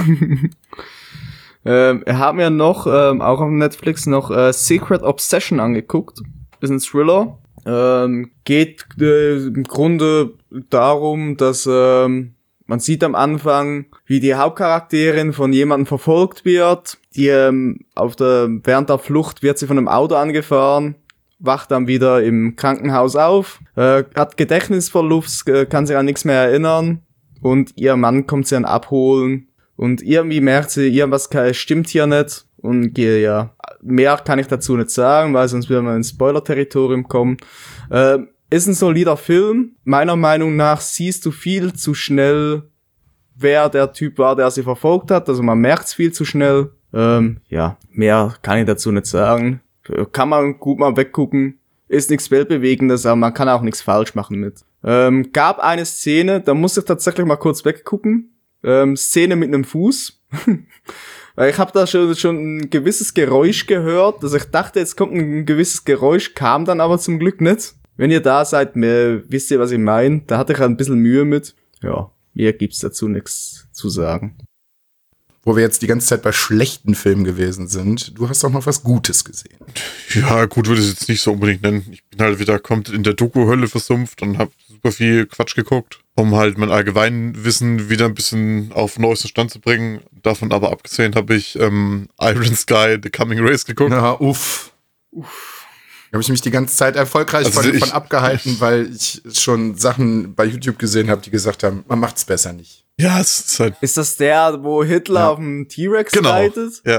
Haben wir noch, auch auf Netflix, noch Secret Obsession angeguckt. Ist ein Thriller. Geht im Grunde darum, dass man sieht am Anfang, wie die Hauptcharakterin von jemandem verfolgt wird. Die während der Flucht wird sie von einem Auto angefahren. Wacht dann wieder im Krankenhaus auf, hat Gedächtnisverlust, kann sich an nichts mehr erinnern und ihr Mann kommt sie dann abholen und irgendwie merkt sie, irgendwas stimmt hier nicht und ja, mehr kann ich dazu nicht sagen, weil sonst würden wir ins Spoiler-Territorium kommen. Ist ein solider Film, meiner Meinung nach siehst du viel zu schnell, wer der Typ war, der sie verfolgt hat, also man merkt's viel zu schnell. Ja, mehr kann ich dazu nicht sagen. Kann man gut mal weggucken. Ist nichts Weltbewegendes, aber man kann auch nichts falsch machen mit. Gab eine Szene, da musste ich tatsächlich mal kurz weggucken. Szene mit einem Fuß. Weil ich habe da schon ein gewisses Geräusch gehört. Also ich dachte, jetzt kommt ein gewisses Geräusch, kam dann aber zum Glück nicht. Wenn ihr da seid, wisst ihr, was ich meine. Da hatte ich ein bisschen Mühe mit. Ja, mir gibt's dazu nichts zu sagen. wo wir jetzt die ganze Zeit bei schlechten Filmen gewesen sind, du hast doch noch was Gutes gesehen. Ja, gut würde ich es jetzt nicht so unbedingt nennen. Ich bin halt wieder kommt in der Doku-Hölle versumpft und habe super viel Quatsch geguckt, um halt mein Allgemeinwissen wieder ein bisschen auf neuesten Stand zu bringen. Davon aber abgesehen habe ich Iron Sky, The Coming Race geguckt. Na, uff. Da habe ich mich die ganze Zeit erfolgreich von abgehalten, weil ich schon Sachen bei YouTube gesehen habe, die gesagt haben, man macht's besser nicht. Ja, es ist halt... Ist das der, wo Hitler auf dem T-Rex reitet? Ja.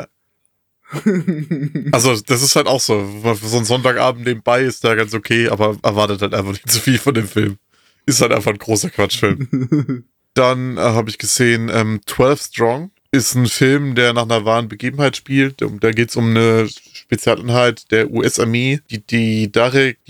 Also, das ist halt auch so. Für so einen Sonntagabend nebenbei ist der ganz okay, aber erwartet halt einfach nicht zu viel von dem Film. Ist halt einfach ein großer Quatschfilm. Dann habe ich gesehen 12 Strong. Ist ein Film, der nach einer wahren Begebenheit spielt. Da geht es um eine Spezialeinheit der US-Armee, die direkt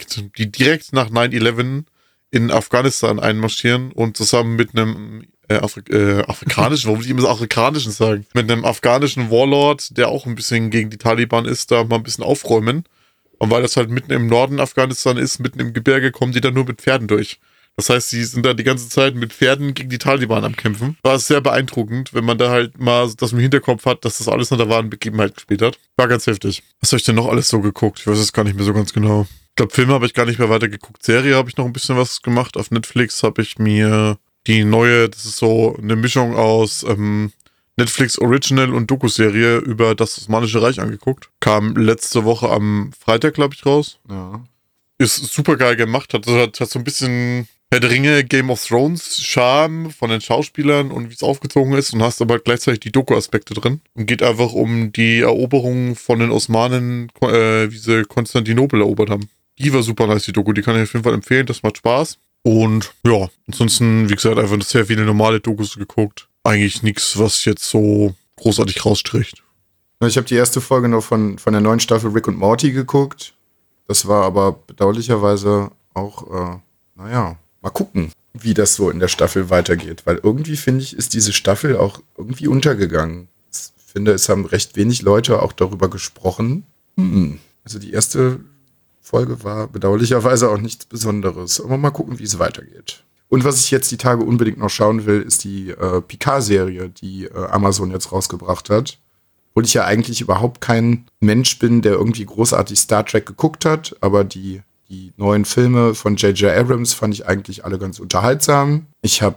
nach 9/11 in Afghanistan einmarschieren und zusammen mit einem afrikanischen, warum will ich immer so afrikanischen sagen? Mit einem afghanischen Warlord, der auch ein bisschen gegen die Taliban ist, da mal ein bisschen aufräumen. Und weil das halt mitten im Norden Afghanistan ist, mitten im Gebirge, kommen die dann nur mit Pferden durch. Das heißt, sie sind da die ganze Zeit mit Pferden gegen die Taliban am Kämpfen. War sehr beeindruckend, wenn man da halt mal das im Hinterkopf hat, dass das alles nach der wahren Begebenheit gespielt hat. War ganz heftig. Was habe ich denn noch alles so geguckt? Ich weiß es gar nicht mehr so ganz genau. Ich glaube, Filme habe ich gar nicht mehr weiter geguckt. Serie habe ich noch ein bisschen was gemacht. Auf Netflix habe ich mir die neue, das ist so eine Mischung aus Netflix Original und Doku-Serie über das Osmanische Reich angeguckt. Kam letzte Woche am Freitag, glaube ich, raus. Ja. Ist super geil gemacht. Hat so ein bisschen Herr der Ringe, Game of Thrones Charme von den Schauspielern und wie es aufgezogen ist und hast aber gleichzeitig die Doku-Aspekte drin. Und geht einfach um die Eroberung von den Osmanen, wie sie Konstantinopel erobert haben. Die war super nice, die Doku. Die kann ich auf jeden Fall empfehlen. Das macht Spaß. Und ja, ansonsten, wie gesagt, einfach sehr viele normale Dokus geguckt. Eigentlich nichts, was jetzt so großartig rausstricht. Ich habe die erste Folge noch von der neuen Staffel Rick und Morty geguckt. Das war aber bedauerlicherweise auch, mal gucken, wie das so in der Staffel weitergeht. Weil irgendwie, finde ich, ist diese Staffel auch irgendwie untergegangen. Ich finde, es haben recht wenig Leute auch darüber gesprochen. Also die erste Folge war bedauerlicherweise auch nichts Besonderes. Aber mal gucken, wie es weitergeht. Und was ich jetzt die Tage unbedingt noch schauen will, ist die Picard-Serie, die Amazon jetzt rausgebracht hat. Obwohl ich ja eigentlich überhaupt kein Mensch bin, der irgendwie großartig Star Trek geguckt hat. Aber die neuen Filme von J.J. Abrams fand ich eigentlich alle ganz unterhaltsam. Ich habe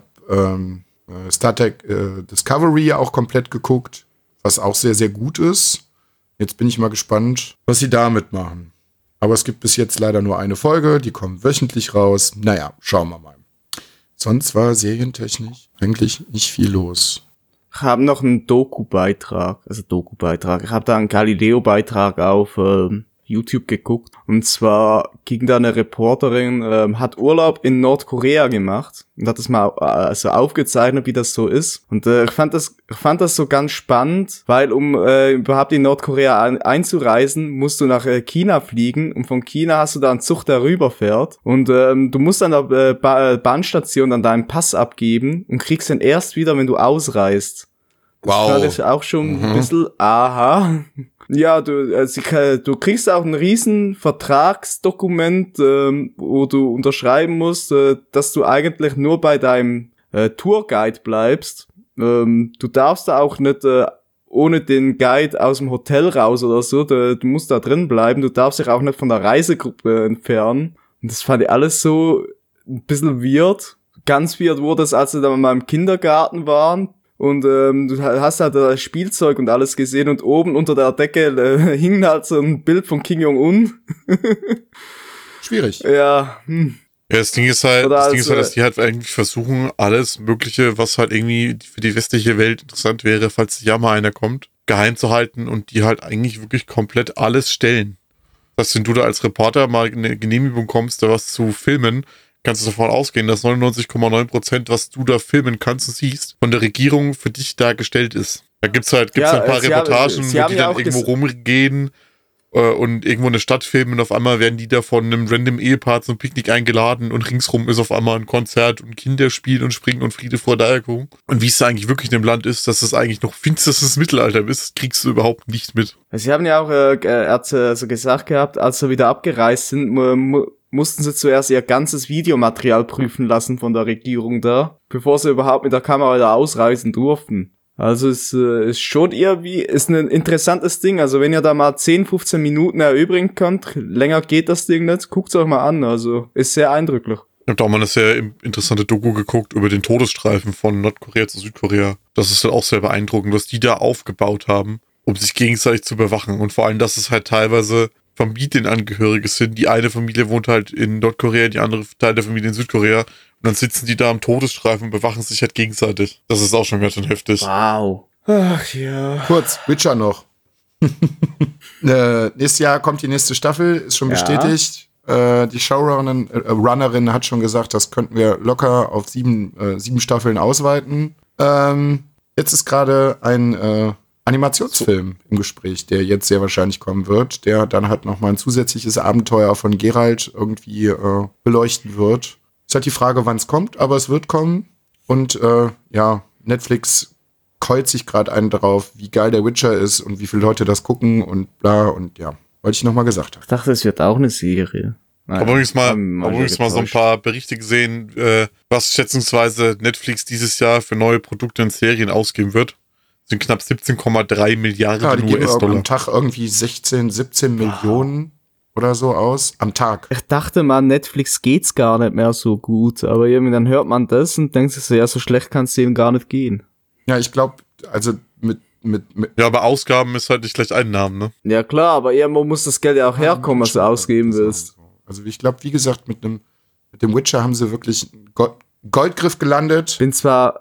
Star Trek Discovery auch komplett geguckt, was auch sehr, sehr gut ist. Jetzt bin ich mal gespannt, was sie damit machen. Aber es gibt bis jetzt leider nur eine Folge, die kommt wöchentlich raus. Naja, schauen wir mal. Sonst war serientechnisch eigentlich nicht viel los. Ich habe noch einen Doku-Beitrag. Ich habe da einen Galileo-Beitrag auf YouTube geguckt. Und zwar ging da eine Reporterin, hat Urlaub in Nordkorea gemacht und hat das mal so aufgezeichnet, wie das so ist. Und ich fand das so ganz spannend, weil um überhaupt in Nordkorea einzureisen, musst du nach China fliegen und von China hast du da einen Zug, der rüberfährt. Und du musst an der Bahnstation dann deinen Pass abgeben und kriegst den erst wieder, wenn du ausreist. Wow. Das ist auch schon ein bisschen aha. Ja, du kriegst auch ein riesen Vertragsdokument, wo du unterschreiben musst, dass du eigentlich nur bei deinem Tourguide bleibst. Du darfst da auch nicht ohne den Guide aus dem Hotel raus oder so. Du musst da drin bleiben. Du darfst dich auch nicht von der Reisegruppe entfernen. Und das fand ich alles so ein bisschen weird. Ganz weird wurde es, als wir da mal im Kindergarten waren. Und du hast halt das Spielzeug und alles gesehen und oben unter der Decke hing halt so ein Bild von Kim Jong-un. Schwierig. Ja. Ja, das Ding ist halt, dass die halt eigentlich versuchen, alles Mögliche, was halt irgendwie für die westliche Welt interessant wäre, falls ja mal einer kommt, geheim zu halten und die halt eigentlich wirklich komplett alles stellen. Das heißt, wenn du da als Reporter mal eine Genehmigung kommst, da was zu filmen, kannst du davon ausgehen, dass 99,9%, was du da filmen kannst und siehst, von der Regierung für dich dargestellt ist. Da gibt's ein paar Reportagen, wo die dann irgendwo rumgehen und irgendwo eine Stadt filmen und auf einmal werden die da von einem random Ehepaar zum Picknick eingeladen und ringsrum ist auf einmal ein Konzert und Kinder spielen und springen und Friede vor der Eierkuchen. Und wie es da eigentlich wirklich in dem Land ist, dass es eigentlich noch finsterstes Mittelalter ist, kriegst du überhaupt nicht mit. Sie haben ja auch so gesagt gehabt, als sie wieder abgereist sind, mussten sie zuerst ihr ganzes Videomaterial prüfen lassen von der Regierung da, bevor sie überhaupt mit der Kamera da ausreisen durften. Also es ist schon ist ein interessantes Ding. Also wenn ihr da mal 10, 15 Minuten erübrigen könnt, länger geht das Ding nicht, guckt's euch mal an. Also ist sehr eindrücklich. Ich habe da auch mal eine sehr interessante Doku geguckt über den Todesstreifen von Nordkorea zu Südkorea. Das ist dann auch sehr beeindruckend, was die da aufgebaut haben, um sich gegenseitig zu bewachen. Und vor allem, dass es halt teilweise Familienangehörige sind. Die eine Familie wohnt halt in Nordkorea, die andere Teil der Familie in Südkorea. Und dann sitzen die da am Todesstreifen und bewachen sich halt gegenseitig. Das ist auch schon ganz schön heftig. Wow. Ach ja. Kurz, Witcher noch. Nächstes Jahr kommt die nächste Staffel, ist schon bestätigt. Die Showrunnerin hat schon gesagt, das könnten wir locker auf 7 Staffeln ausweiten. Jetzt ist gerade ein Animationsfilm im Gespräch, der jetzt sehr wahrscheinlich kommen wird, der dann halt nochmal ein zusätzliches Abenteuer von Geralt irgendwie beleuchten wird. Ist halt die Frage, wann es kommt, aber es wird kommen. Und Netflix keult sich gerade einen drauf, wie geil der Witcher ist und wie viele Leute das gucken und bla und ja. Wollte ich nochmal gesagt haben. Ich dachte, es wird auch eine Serie. Naja, aber übrigens mal so ein paar Berichte gesehen, was schätzungsweise Netflix dieses Jahr für neue Produkte und Serien ausgeben wird. Das sind knapp 17,3 Milliarden die US-Dollar. Geben am Tag irgendwie 16, 17 Millionen oder so aus. Am Tag. Ich dachte mal, Netflix geht's gar nicht mehr so gut. Aber irgendwie dann hört man das und denkt sich so, ja, so schlecht kann es denen gar nicht gehen. Ja, ich glaube, also mit Ja, aber Ausgaben ist halt nicht gleich Einnahmen, ne? Ja klar, aber irgendwo muss das Geld ja auch herkommen, was du ausgeben willst. Also ich glaube, wie gesagt, mit dem Witcher haben sie wirklich einen Goldgriff gelandet. Bin zwar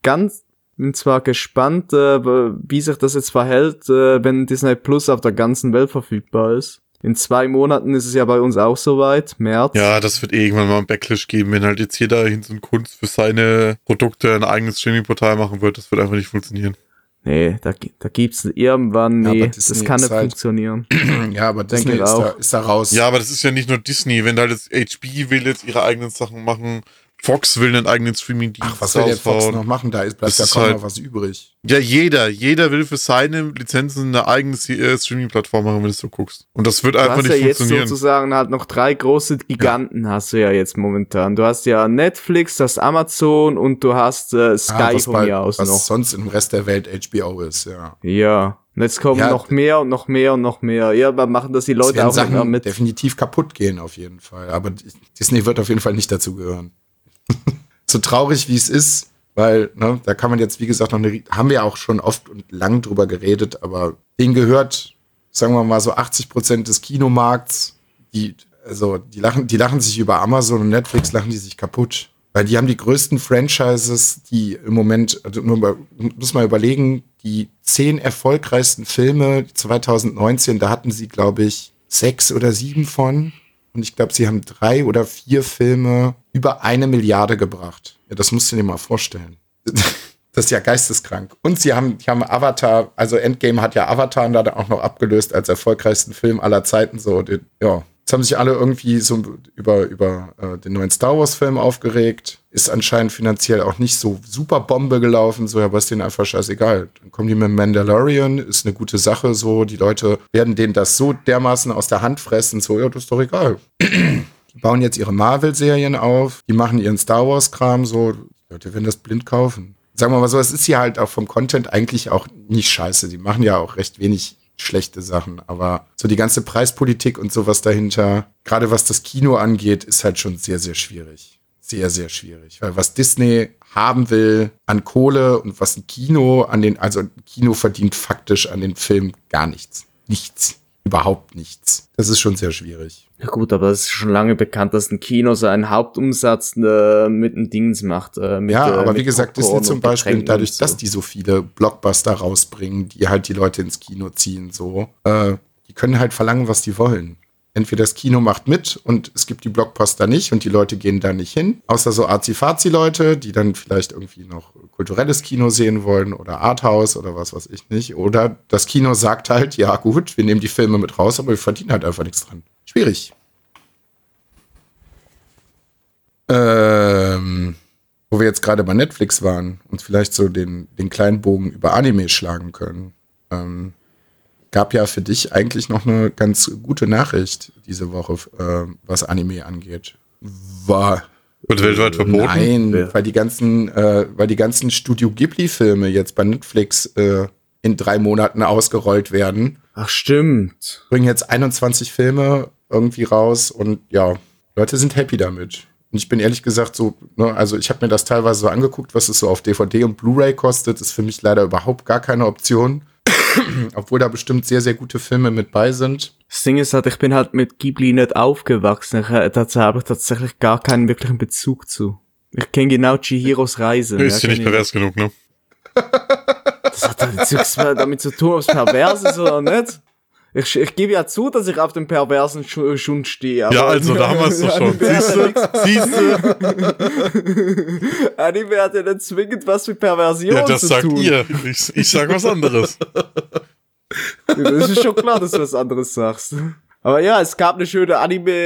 gespannt, wie sich das jetzt verhält, wenn Disney Plus auf der ganzen Welt verfügbar ist. In 2 Monaten ist es ja bei uns auch soweit, März. Ja, das wird irgendwann mal ein Backlash geben, wenn halt jetzt jeder hin so ein Kunst für seine Produkte ein eigenes Streaming-Portal machen wird. Das wird einfach nicht funktionieren. Nee, da gibt's irgendwann, Ja, nee, das kann nicht funktionieren. Ja, aber Disney ist da raus. Ja, aber das ist ja nicht nur Disney. Wenn da jetzt HBO will jetzt ihre eigenen Sachen machen, Fox will einen eigenen Streaming-Dienst Ach, was will der Fox noch machen? Da bleibt ja kaum halt noch was übrig. Ja, jeder will für seine Lizenzen eine eigene Streaming-Plattform machen, wenn du so guckst. Und das wird einfach nicht funktionieren. Du hast ja jetzt sozusagen halt noch 3 große Giganten hast du ja jetzt momentan. Du hast ja Netflix, das Amazon und du hast Sky von mir aus noch. Was sonst im Rest der Welt HBO ist, ja. Ja. Und jetzt kommen noch mehr und noch mehr und noch mehr. Ja, aber machen das die Leute auch Sachen immer mit. Definitiv kaputt gehen auf jeden Fall. Aber Disney wird auf jeden Fall nicht dazu gehören. So traurig wie es ist, weil, ne, da kann man jetzt, wie gesagt, haben wir auch schon oft und lang drüber geredet, aber denen gehört, sagen wir mal so 80% des Kinomarkts, die lachen sich über Amazon und Netflix, lachen die sich kaputt. Weil die haben die größten Franchises, die im Moment, also muss man überlegen, die 10 erfolgreichsten Filme 2019, da hatten sie, glaube ich, 6 oder 7 von. Und ich glaube, sie haben 3 oder 4 Filme über 1 Milliarde gebracht. Ja, das musst du dir mal vorstellen. Das ist ja geisteskrank. Und sie haben Avatar, also Endgame hat ja Avatar da auch noch abgelöst als erfolgreichsten Film aller Zeiten. So, ja. Jetzt haben sich alle irgendwie so über den neuen Star Wars Film aufgeregt. Ist anscheinend finanziell auch nicht so super Bombe gelaufen. So, ja, aber ist denen einfach scheißegal. Dann kommen die mit Mandalorian, ist eine gute Sache. So, die Leute werden denen das so dermaßen aus der Hand fressen. So, ja, das ist doch egal. Die bauen jetzt ihre Marvel-Serien auf. Die machen ihren Star Wars-Kram. So, die Leute werden das blind kaufen. Sagen wir mal so, es ist hier halt auch vom Content eigentlich auch nicht scheiße. Die machen ja auch recht wenig schlechte Sachen, aber so die ganze Preispolitik und sowas dahinter, gerade was das Kino angeht, ist halt schon sehr, sehr schwierig. Sehr, sehr schwierig. Weil was Disney haben will an Kohle und was ein Kino also ein Kino verdient faktisch an den Film gar nichts. Nichts. Überhaupt nichts. Das ist schon sehr schwierig. Ja gut, aber es ist schon lange bekannt, dass ein Kino seinen Hauptumsatz mit einem Dings macht. Aber wie gesagt, Disney zum Beispiel, dadurch, dass die so viele Blockbuster rausbringen, die halt die Leute ins Kino ziehen, so, die können halt verlangen, was die wollen. Entweder das Kino macht mit und es gibt die Blockbuster nicht und die Leute gehen da nicht hin. Außer so Azi-Fazi-Leute, die dann vielleicht irgendwie noch kulturelles Kino sehen wollen oder Arthouse oder was weiß ich nicht. Oder das Kino sagt halt, ja gut, wir nehmen die Filme mit raus, aber wir verdienen halt einfach nichts dran. Schwierig. Wo wir jetzt gerade bei Netflix waren und vielleicht so den kleinen Bogen über Anime schlagen können. Gab ja für dich eigentlich noch eine ganz gute Nachricht diese Woche, was Anime angeht. Wird weltweit verboten? Nein, weil die ganzen Studio Ghibli-Filme jetzt bei Netflix in 3 Monaten ausgerollt werden. Ach, stimmt. Bringen jetzt 21 Filme irgendwie raus und ja, Leute sind happy damit. Und ich bin ehrlich gesagt so, ne, also ich habe mir das teilweise so angeguckt, was es so auf DVD und Blu-ray kostet, ist für mich leider überhaupt gar keine Option. Obwohl da bestimmt sehr, sehr gute Filme mit bei sind. Das Ding ist halt, ich bin halt mit Ghibli nicht aufgewachsen. Dazu habe ich tatsächlich gar keinen wirklichen Bezug zu. Ich kenne genau Chihiros Reise. Ist ja nicht pervers genug, ne? Das hat nichts damit zu tun, ob es pervers ist oder nicht. Ich gebe ja zu, dass ich auf den perversen Schund stehe. Ja, also, da haben wir es doch schon. Siehste? Anime hat ja nicht zwingend was mit Perversion Ja, das zu sagt tun. ihr. Ich sag was anderes. Das ist schon klar, dass du was anderes sagst. Aber ja, es gab eine schöne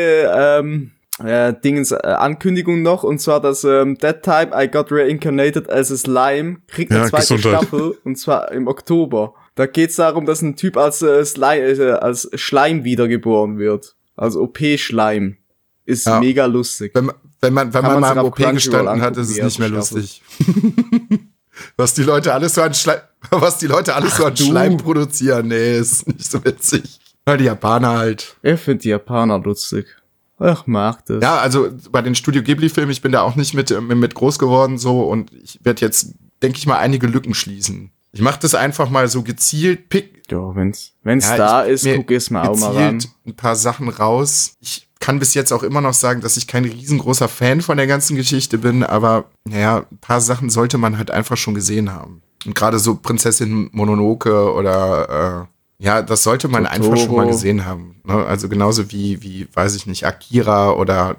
Ankündigung noch, und zwar, dass That Time I Got Reincarnated as a Slime kriegt eine zweite Gesundheit. Staffel, und zwar im Oktober. Da geht's darum, dass ein Typ als Schleim wiedergeboren wird. Als OP-Schleim. Ist Ja. mega lustig. Wenn man man mal sich im auf OP Crunchyroll gestanden hat, angucken, ist es die nicht mehr erste lustig. Was die Leute alles so an Schleim produzieren, nee, ist nicht so witzig. Ja, die Japaner halt. Ich finde die Japaner lustig. Ich mag das. Ja, also bei den Studio Ghibli-Filmen, ich bin da auch nicht mit groß geworden so und ich werde jetzt, denke ich mal, einige Lücken schließen. Ich mache das einfach mal so gezielt, Ja, wenn's da ist, guck es mal auch mal ran. ein paar Sachen raus. Ich kann bis jetzt auch immer noch sagen, dass ich kein riesengroßer Fan von der ganzen Geschichte bin, aber naja, ein paar Sachen sollte man halt einfach schon gesehen haben. Und gerade so Prinzessin Mononoke oder ja, das sollte man Totoro. einfach schon mal gesehen haben. Ne? Also genauso wie, weiß ich nicht, Akira oder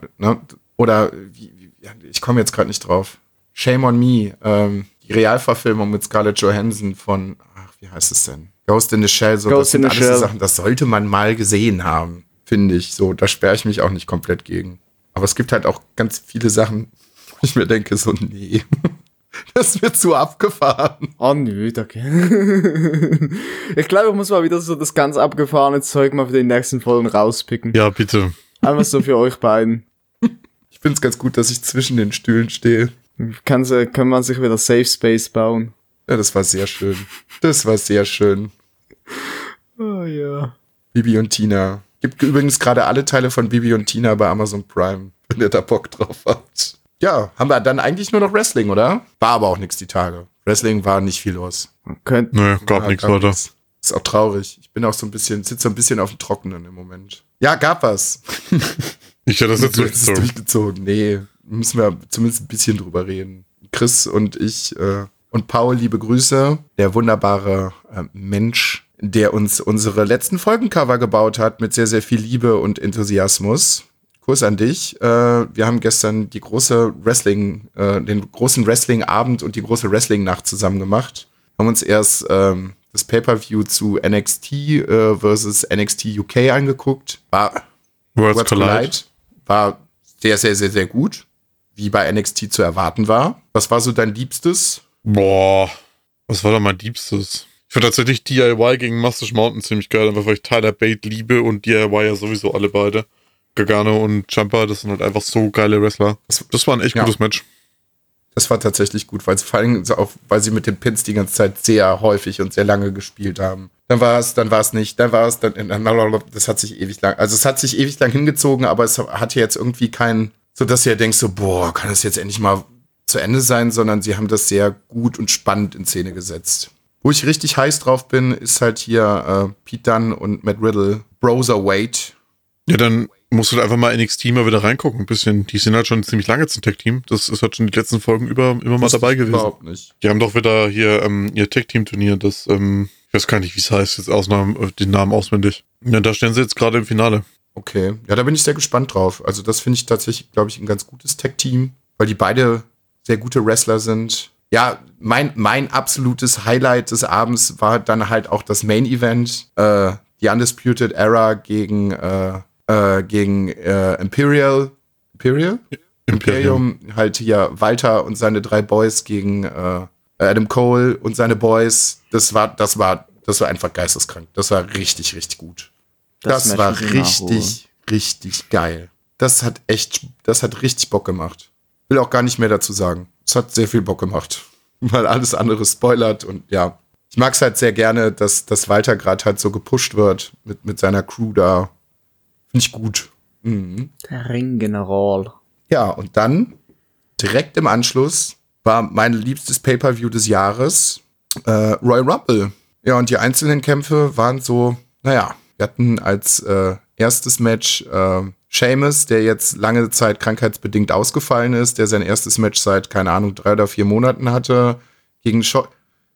ich komme jetzt gerade nicht drauf. Shame on Me, die Realverfilmung mit Scarlett Johansson von, wie heißt es denn? Ghost in the Shell, so, Ghost das sind in the alles so Shell. Sachen, das sollte man mal gesehen haben, finde ich. So, da sperre ich mich auch nicht komplett gegen. Aber es gibt halt auch ganz viele Sachen, wo ich mir denke, so, nee, das wird zu abgefahren. Oh nö, okay. Ich glaube, ich muss mal wieder so das ganz abgefahrene Zeug mal für die nächsten Folgen rauspicken. Ja, bitte. Einfach so für euch beiden. Ich finde es ganz gut, dass ich zwischen den Stühlen stehe. Kann man sich wieder Safe Space bauen. Ja, das war sehr schön. Das war sehr schön. Oh ja. Bibi und Tina. Gibt übrigens gerade alle Teile von Bibi und Tina bei Amazon Prime, wenn ihr da Bock drauf habt. Ja, haben wir dann eigentlich nur noch Wrestling, oder? War aber auch nichts die Tage. Wrestling war nicht viel los. Nö, gab nichts weiter. Ist auch traurig. Ich bin auch sitze so ein bisschen auf dem Trockenen im Moment. Ja, gab was. Ich hätte das jetzt Du hast es durchgezogen. durchgezogen. Nee, müssen wir zumindest ein bisschen drüber reden. Chris und ich und Paul, liebe Grüße. Der wunderbare Mensch, der uns unsere letzten Folgencover gebaut hat mit sehr, sehr viel Liebe und Enthusiasmus. Kurs an dich. Wir haben gestern den großen Wrestling-Abend und die große Wrestling-Nacht zusammen gemacht. Haben uns erst das Pay-Per-View zu NXT versus NXT UK angeguckt. War Worlds Collide. war sehr, sehr, sehr, sehr gut. Wie bei NXT zu erwarten war. Was war so dein Liebstes? Boah, was war da mein Liebstes? Ich fand tatsächlich DIY gegen Mustache Mountain ziemlich geil, einfach weil ich Tyler Bate liebe und DIY ja sowieso alle beide. Gargano und Ciampa, das sind halt einfach so geile Wrestler. Das war ein echt gutes Match. Das war tatsächlich gut, weil vor allem auch, weil sie mit den Pins die ganze Zeit sehr häufig und sehr lange gespielt haben. Dann war es nicht, das hat sich ewig lang hingezogen, aber es hatte jetzt irgendwie keinen, so dass du ja denkst so, boah, kann das jetzt endlich mal zu Ende sein, sondern sie haben das sehr gut und spannend in Szene gesetzt. Wo ich richtig heiß drauf bin, ist halt hier Pete Dunne und Matt Riddle, Broserweight. Ja, dann musst du einfach mal NXT mal wieder reingucken, ein bisschen. Die sind halt schon ziemlich lange zum Tag-Team. Das ist halt schon die letzten Folgen immer mal dabei gewesen. Überhaupt nicht. Die haben doch wieder hier ihr Tag-Team-Turnier, das, ich weiß gar nicht, wie es heißt, jetzt den Namen auswendig. Ja, da stehen sie jetzt gerade im Finale. Okay, ja, da bin ich sehr gespannt drauf. Also das finde ich tatsächlich, glaube ich, ein ganz gutes Tag-Team, weil die beide sehr gute Wrestler sind. Ja, mein absolutes Highlight des Abends war dann halt auch das Main-Event, die Undisputed Era gegen Imperium, halt hier Walter und seine 3 Boys gegen Adam Cole und seine Boys. Das war einfach geisteskrank. Das war richtig, richtig gut. Das war richtig, richtig geil. Das hat richtig Bock gemacht. will auch gar nicht mehr dazu sagen. Es hat sehr viel Bock gemacht, weil alles andere spoilert und ja. Ich mag es halt sehr gerne, dass Walter gerade halt so gepusht wird mit seiner Crew da. Finde ich gut. Mhm. Der Ringgeneral. Ja, und dann direkt im Anschluss war mein liebstes Pay-Per-View des Jahres Royal Rumble. Ja, und die einzelnen Kämpfe waren so, naja, wir hatten als erstes Match Sheamus, der jetzt lange Zeit krankheitsbedingt ausgefallen ist, der sein erstes Match seit, keine Ahnung, 3 oder 4 Monaten hatte, gegen Shorty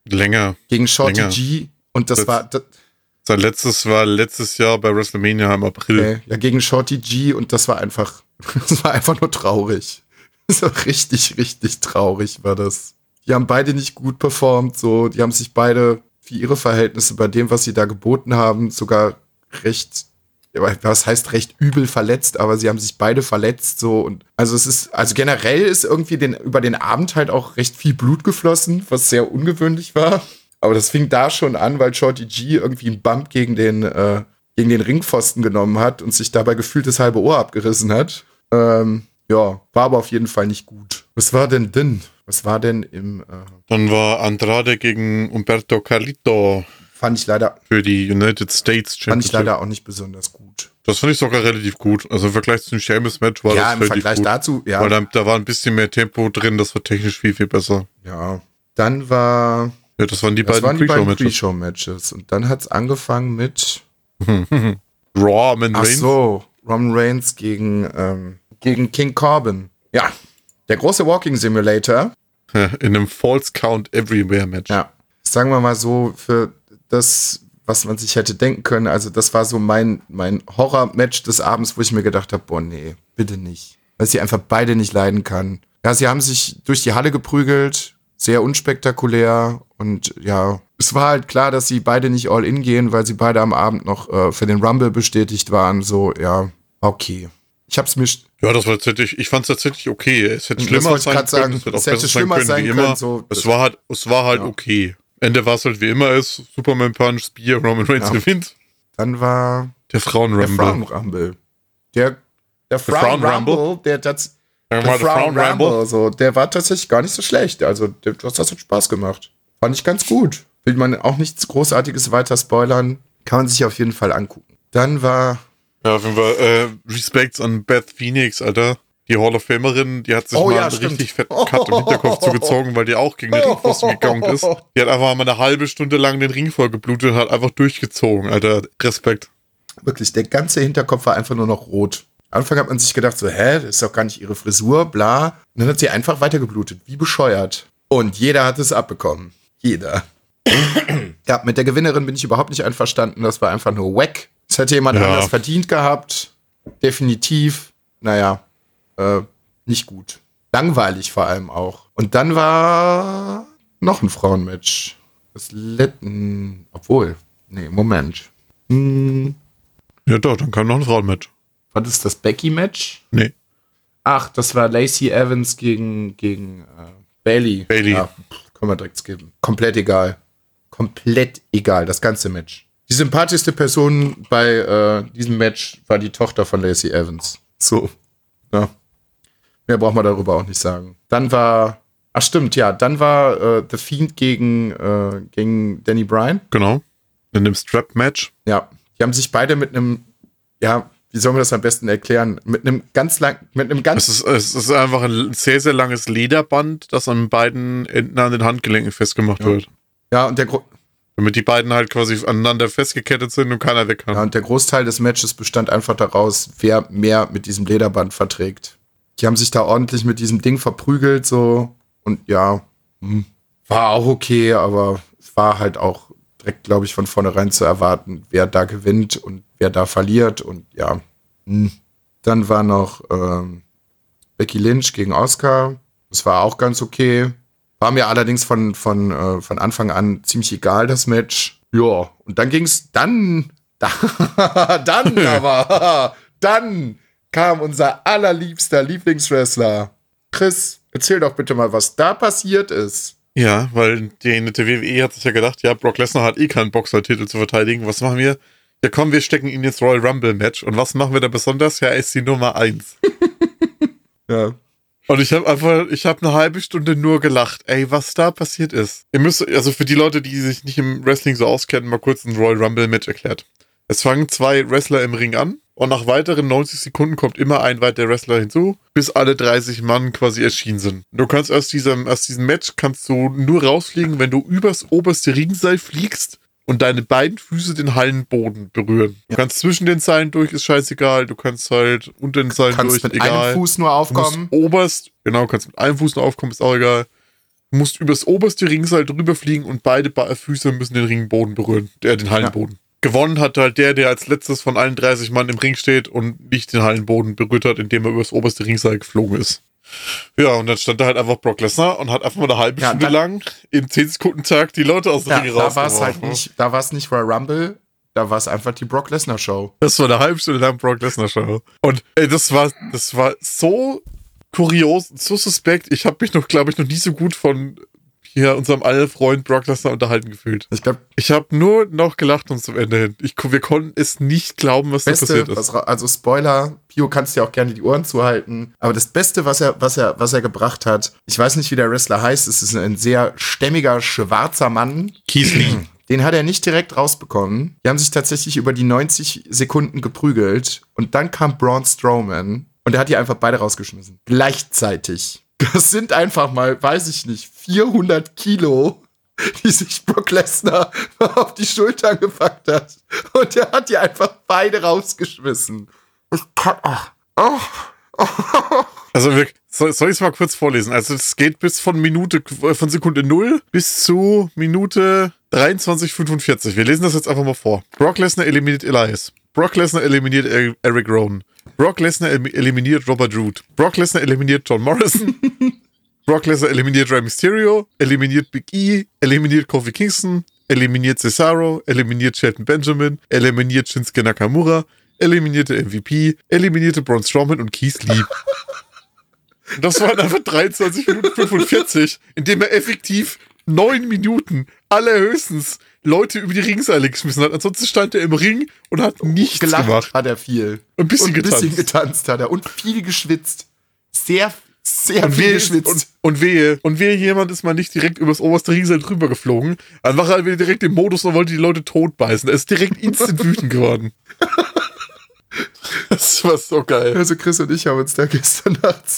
G. Und das war... Sein letztes war letztes Jahr bei WrestleMania im April. Okay, ja, gegen Shorty G und das war einfach nur traurig. Das war richtig, richtig traurig war das. Die haben beide nicht gut performt, so, die haben sich beide für ihre Verhältnisse bei dem, was sie da geboten haben, sogar recht, was heißt recht übel verletzt, aber sie haben sich beide verletzt, so, und also generell ist irgendwie über den Abend halt auch recht viel Blut geflossen, was sehr ungewöhnlich war. Aber das fing da schon an, weil Shorty G irgendwie einen Bump gegen den Ringpfosten genommen hat und sich dabei gefühlt das halbe Ohr abgerissen hat. Ja, war aber auf jeden Fall nicht gut. Was war denn im... Dann war Andrade gegen Humberto Carlito. Fand ich leider... Für die United States Championship. Fand ich leider auch nicht besonders gut. Das fand ich sogar relativ gut. Also im Vergleich zu dem Sheamus-Match war das relativ gut. Ja, im Vergleich dazu, ja. Weil da war ein bisschen mehr Tempo drin, das war technisch viel, viel besser. Ja, dann war... Ja, das waren die beiden Pre-Show-Matches. Und dann hat's angefangen mit... Roman Reigns. Ach so, Roman Reigns gegen King Corbin. Ja, der große Walking Simulator. In einem False Count Everywhere Match. Ja, sagen wir mal so, für das, was man sich hätte denken können, also das war so mein Horror-Match des Abends, wo ich mir gedacht habe, boah, nee, bitte nicht. Weil sie einfach beide nicht leiden kann. Ja, sie haben sich durch die Halle geprügelt, sehr unspektakulär und ja, es war halt klar, dass sie beide nicht all in gehen, weil sie beide am Abend noch für den Rumble bestätigt waren, so, ja, okay. Ich fand's tatsächlich okay. Es hätte schlimmer sein können. Es hätte schlimmer sein können. So, es war halt okay. Ende war es halt wie immer ist. Superman Punch, Spear, Roman Reigns gewinnt. Dann war der Frauen-Rumble. Der Frauen-Rumble, der war tatsächlich gar nicht so schlecht. Also, das hat Spaß gemacht. Fand ich ganz gut. Will man auch nichts Großartiges weiter spoilern. Kann man sich auf jeden Fall angucken. Dann war... Ja, auf jeden Fall Respects an Beth Phoenix, Alter. Die Hall of Famerin, die hat sich einen richtig fetten Cut im Hinterkopf zugezogen, weil die auch gegen den Ringpfosten gegangen ist. Die hat einfach mal eine halbe Stunde lang den Ring voll geblutet und hat einfach durchgezogen, Alter. Respekt. Wirklich, der ganze Hinterkopf war einfach nur noch rot. Am Anfang hat man sich gedacht so, das ist doch gar nicht ihre Frisur, bla. Und dann hat sie einfach weiter geblutet, wie bescheuert. Und jeder hat es abbekommen. Jeder. Ja, mit der Gewinnerin bin ich überhaupt nicht einverstanden. Das war einfach nur wack. Das hätte jemand anders verdient gehabt. Definitiv. Naja, nicht gut. Langweilig vor allem auch. Und dann war noch ein Frauenmatch. Moment. Ja doch, dann kam noch ein Frauenmatch. War das das Becky-Match? Nee. Ach, das war Lacey Evans gegen Bayley. Ja, können wir direkt skippen. Komplett egal, das ganze Match. Die sympathischste Person bei diesem Match war die Tochter von Lacey Evans. So, ja. Mehr braucht man darüber auch nicht sagen. Dann war, dann war The Fiend gegen Danny Bryan. Genau, in dem Strap-Match. Ja, die haben sich beide mit einem, ja, wie soll man das am besten erklären? Es ist einfach ein sehr, sehr langes Lederband, das an beiden Enden an den Handgelenken festgemacht wird. Ja, und damit die beiden halt quasi aneinander festgekettet sind und keiner weg kann. Ja, und der Großteil des Matches bestand einfach daraus, wer mehr mit diesem Lederband verträgt. Die haben sich da ordentlich mit diesem Ding verprügelt, so. Und ja, war auch okay, aber es war halt auch direkt, glaube ich, von vornherein zu erwarten, wer da gewinnt und wer da verliert. Und ja, dann war noch Becky Lynch gegen Asuka. Das war auch ganz okay. War mir allerdings von Anfang an ziemlich egal, das Match. Ja, und dann ging's, dann kam unser allerliebster Lieblingswrestler. Chris, erzähl doch bitte mal, was da passiert ist. Ja, weil die WWE hat sich ja gedacht, ja, Brock Lesnar hat eh keinen Boxer-Titel zu verteidigen. Was machen wir? Ja komm, wir stecken ihn ins Royal Rumble Match. Und was machen wir da besonders? Ja, er ist die Nummer 1. Ja. Und ich habe eine halbe Stunde nur gelacht. Ey, was da passiert ist. Ihr müsst, also für die Leute, die sich nicht im Wrestling so auskennen, mal kurz ein Royal Rumble Match erklärt. Es fangen 2 Wrestler im Ring an und nach weiteren 90 Sekunden kommt immer ein weiterer Wrestler hinzu, bis alle 30 Mann quasi erschienen sind. Du kannst aus diesem Match kannst du nur rausfliegen, wenn du übers oberste Ringseil fliegst und deine beiden Füße den Hallenboden berühren. Du kannst zwischen den Seilen durch, ist scheißegal. Du kannst halt unter den Seilen durch, mit egal. einem Fuß nur aufkommen. Kannst mit einem Fuß nur aufkommen, ist auch egal. Du musst übers oberste Ringseil drüber fliegen und beide Füße müssen den Ringboden berühren, den Hallenboden. Ja. Gewonnen hat halt der als letztes von allen 30 Mann im Ring steht und nicht den Hallenboden berührt hat, indem er übers oberste Ringseil geflogen ist. Ja, und dann stand da halt einfach Brock Lesnar und hat einfach mal eine halbe Stunde lang im 10-Sekunden-Tag die Leute aus dem Ring rausgeworfen. Da war es nicht Royal Rumble, da war es einfach die Brock Lesnar Show. Das war eine halbe Stunde lang Brock Lesnar Show. Und das war so kurios, so suspekt. Ich habe mich glaube ich, noch nie so gut von hier unserem alten Freund Brock Lesnar unterhalten gefühlt. Ich habe nur noch gelacht und zum Ende hin. Wir konnten es nicht glauben, was da passiert ist. Also Spoiler, Pio, kannst dir auch gerne die Ohren zuhalten. Aber das Beste, was er gebracht hat, ich weiß nicht, wie der Wrestler heißt, es ist ein sehr stämmiger, schwarzer Mann. Keith Lee. Den hat er nicht direkt rausbekommen. Die haben sich tatsächlich über die 90 Sekunden geprügelt. Und dann kam Braun Strowman und er hat die einfach beide rausgeschmissen. Gleichzeitig. Das sind einfach mal, weiß ich nicht, 400 Kilo, die sich Brock Lesnar auf die Schultern gepackt hat. Und er hat die einfach beide rausgeschmissen. Also, soll ich es mal kurz vorlesen? Also, es geht von Sekunde 0 bis zu Minute 23:45. Wir lesen das jetzt einfach mal vor. Brock Lesnar eliminiert Elias. Brock Lesnar eliminiert Eric Rowan. Brock Lesnar eliminiert Robert Roode. Brock Lesnar eliminiert John Morrison. Brock Lesnar eliminiert Rey Mysterio. Eliminiert Big E. Eliminiert Kofi Kingston. Eliminiert Cesaro. Eliminiert Shelton Benjamin. Eliminiert Shinsuke Nakamura. Eliminierte MVP. Eliminierte Braun Strowman und Keith Lee. Und das waren einfach 23:45, indem er effektiv 9 Minuten allerhöchstens Leute über die Ringseile geschmissen hat. Ansonsten stand er im Ring und hat nichts gemacht. Hat er viel. Ein bisschen getanzt hat er. Und viel geschwitzt. Sehr viel geschwitzt. Und wehe, jemand ist mal nicht direkt übers oberste Ringseil drüber geflogen. Dann war er wieder direkt im Modus und wollte die Leute totbeißen. Er ist direkt instant wütend geworden. Das war so geil. Also Chris und ich haben uns da gestern Nacht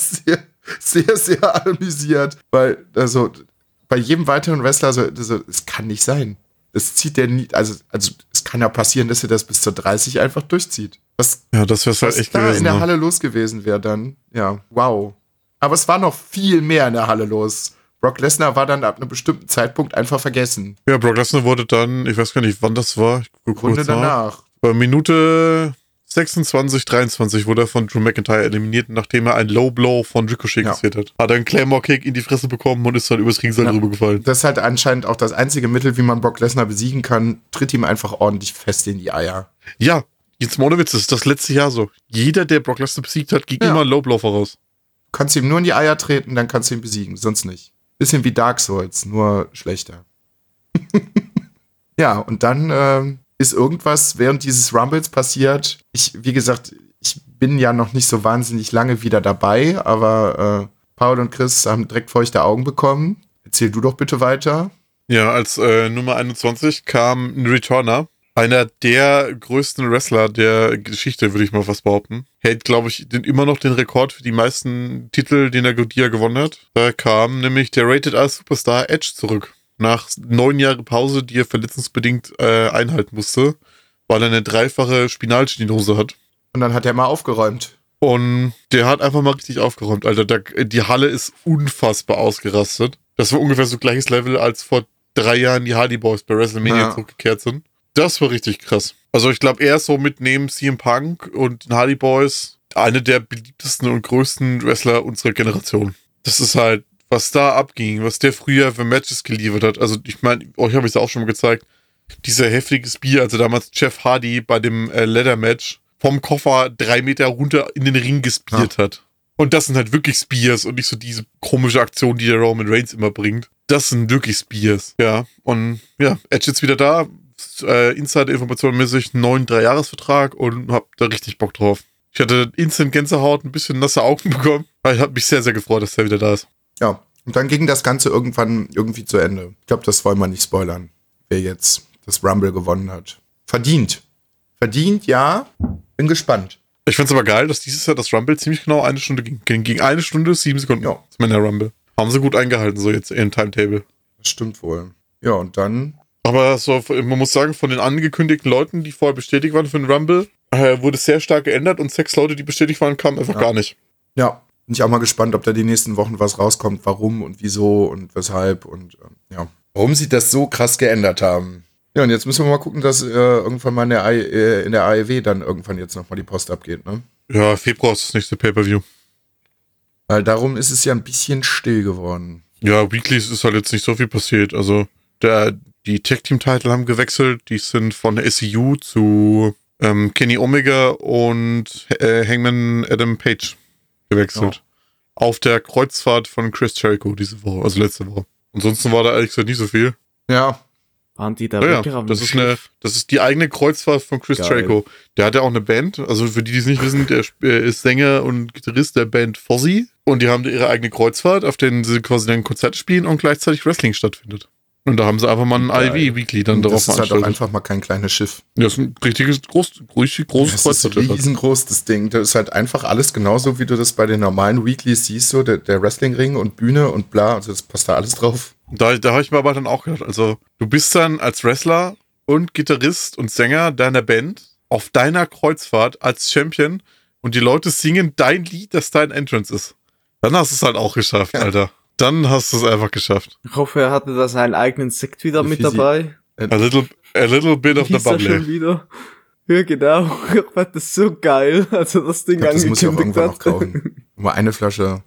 sehr amüsiert. Weil, also bei jedem weiteren Wrestler, es kann nicht sein. Das zieht der nie, also es kann ja passieren, dass er das bis zur 30 einfach durchzieht. Das wäre halt echt da gewesen. In der Halle los gewesen wäre dann, ja, wow. Aber es war noch viel mehr in der Halle los. Brock Lesnar war dann ab einem bestimmten Zeitpunkt einfach vergessen. Ja, Brock Lesnar wurde dann, ich weiß gar nicht, wann das war. Ich gucke Runde danach. Bei Minute 26:23 wurde er von Drew McIntyre eliminiert, nachdem er einen Low Blow von Ricochet kassiert hat. Hat er einen Claymore-Kick in die Fresse bekommen und ist dann übers Ringseil drüber gefallen. Das ist halt anscheinend auch das einzige Mittel, wie man Brock Lesnar besiegen kann. Tritt ihm einfach ordentlich fest in die Eier. Ja, jetzt ohne Witz, das ist das letzte Jahr so. Jeder, der Brock Lesnar besiegt hat, ging immer einen Low Blow voraus. Du kannst ihm nur in die Eier treten, dann kannst du ihn besiegen, sonst nicht. Bisschen wie Dark Souls, nur schlechter. Ja, und dann ist irgendwas während dieses Rumbles passiert. Wie gesagt, ich bin ja noch nicht so wahnsinnig lange wieder dabei, aber Paul und Chris haben direkt feuchte Augen bekommen. Erzähl du doch bitte weiter. Ja, als Nummer 21 kam ein Returner. Einer der größten Wrestler der Geschichte, würde ich mal fast behaupten. Hält, glaube ich, immer noch den Rekord für die meisten Titel, die er gewonnen hat. Da kam nämlich der Rated R Superstar Edge zurück. Nach 9 Jahren Pause, die er verletzungsbedingt einhalten musste, weil er eine 3-fache Spinalstenose hat. Und dann hat er mal aufgeräumt. Und der hat einfach mal richtig aufgeräumt, Alter. Die Halle ist unfassbar ausgerastet. Das war ungefähr so gleiches Level, als vor 3 Jahren die Hardy Boys bei WrestleMania zurückgekehrt sind. Das war richtig krass. Also ich glaube, er ist so mit neben CM Punk und den Hardy Boys eine der beliebtesten und größten Wrestler unserer Generation. Das ist halt, was da abging, was der früher für Matches geliefert hat. Also ich meine, euch habe ich es auch schon mal gezeigt, dieser heftige Spear, also damals Jeff Hardy bei dem Leather-Match vom Koffer 3 Meter runter in den Ring gespiert hat. Und das sind halt wirklich Spears und nicht so diese komische Aktion, die der Roman Reigns immer bringt. Das sind wirklich Spears. Ja, und ja, Edge ist wieder da. Insider-Information mäßig einen neuen 3-Jahres-Vertrag und hab da richtig Bock drauf. Ich hatte instant Gänsehaut, ein bisschen nasse Augen bekommen. Aber ich habe mich sehr, sehr gefreut, dass der wieder da ist. Ja, und dann ging das Ganze irgendwann irgendwie zu Ende. Ich glaube, das wollen wir nicht spoilern, wer jetzt das Rumble gewonnen hat. Verdient. Verdient, ja. Bin gespannt. Ich find's aber geil, dass dieses Jahr das Rumble ziemlich genau 1 Stunde ging. Ging 1 Stunde, 7 Sekunden. Ja. Das Männer Rumble. Haben sie gut eingehalten, so jetzt im Timetable. Das stimmt wohl. Ja, und dann... Aber so, man muss sagen, von den angekündigten Leuten, die vorher bestätigt waren für den Rumble, wurde es sehr stark geändert und 6 Leute, die bestätigt waren, kamen einfach gar nicht. Ja, bin ich auch mal gespannt, ob da die nächsten Wochen was rauskommt, warum und wieso und weshalb und ja. Warum sie das so krass geändert haben. Ja, und jetzt müssen wir mal gucken, dass irgendwann mal in der AEW dann irgendwann jetzt nochmal die Post abgeht, ne? Ja, Februar ist das nächste Pay-Per-View. Weil darum ist es ja ein bisschen still geworden. Ja, Weeklies ist halt jetzt nicht so viel passiert. Also, die Tag-Team-Titel haben gewechselt. Die sind von der SCU zu Kenny Omega und Hangman Adam Page gewechselt. Ja. Auf der Kreuzfahrt von Chris Jericho diese Woche, also letzte Woche. Ansonsten war da ehrlich gesagt nicht so viel. Ja. Waren die da Ja, weggerannt? das ist die eigene Kreuzfahrt von Chris Geil. Jericho. Der hat ja auch eine Band. Also für die, die es nicht wissen, der ist Sänger und Gitarrist der Band Fozzy. Und die haben ihre eigene Kreuzfahrt, auf denen sie quasi dann Konzerte spielen und gleichzeitig Wrestling stattfindet. Und da haben sie einfach mal ein AEW-Weekly dann Und darauf das ist halt auch veranstaltet. einfach mal kein kleines Schiff. Ja, das ist ein richtig großes Das ist Kreuzfahrt. riesengroß, das Ding. Das ist halt einfach alles genauso, wie du das bei den normalen Weeklies siehst, so der Wrestlingring und Bühne und bla. Also das passt da alles drauf. Da habe ich mir aber dann auch gedacht, also du bist dann als Wrestler und Gitarrist und Sänger deiner Band auf deiner Kreuzfahrt als Champion und die Leute singen dein Lied, das dein Entrance ist. Dann hast du es halt auch geschafft, Ja. Alter. Dann hast du es einfach geschafft. Ich hoffe, er hatte da seinen eigenen Sekt wieder mit Fisi. dabei. A little bit of the Hieß er schon bubbly. wieder? Ja, genau. Ich fand das so geil, als er das Ding Ich glaub, das muss ich auch angekündigt irgendwann noch hat. kaufen. Mal eine Flasche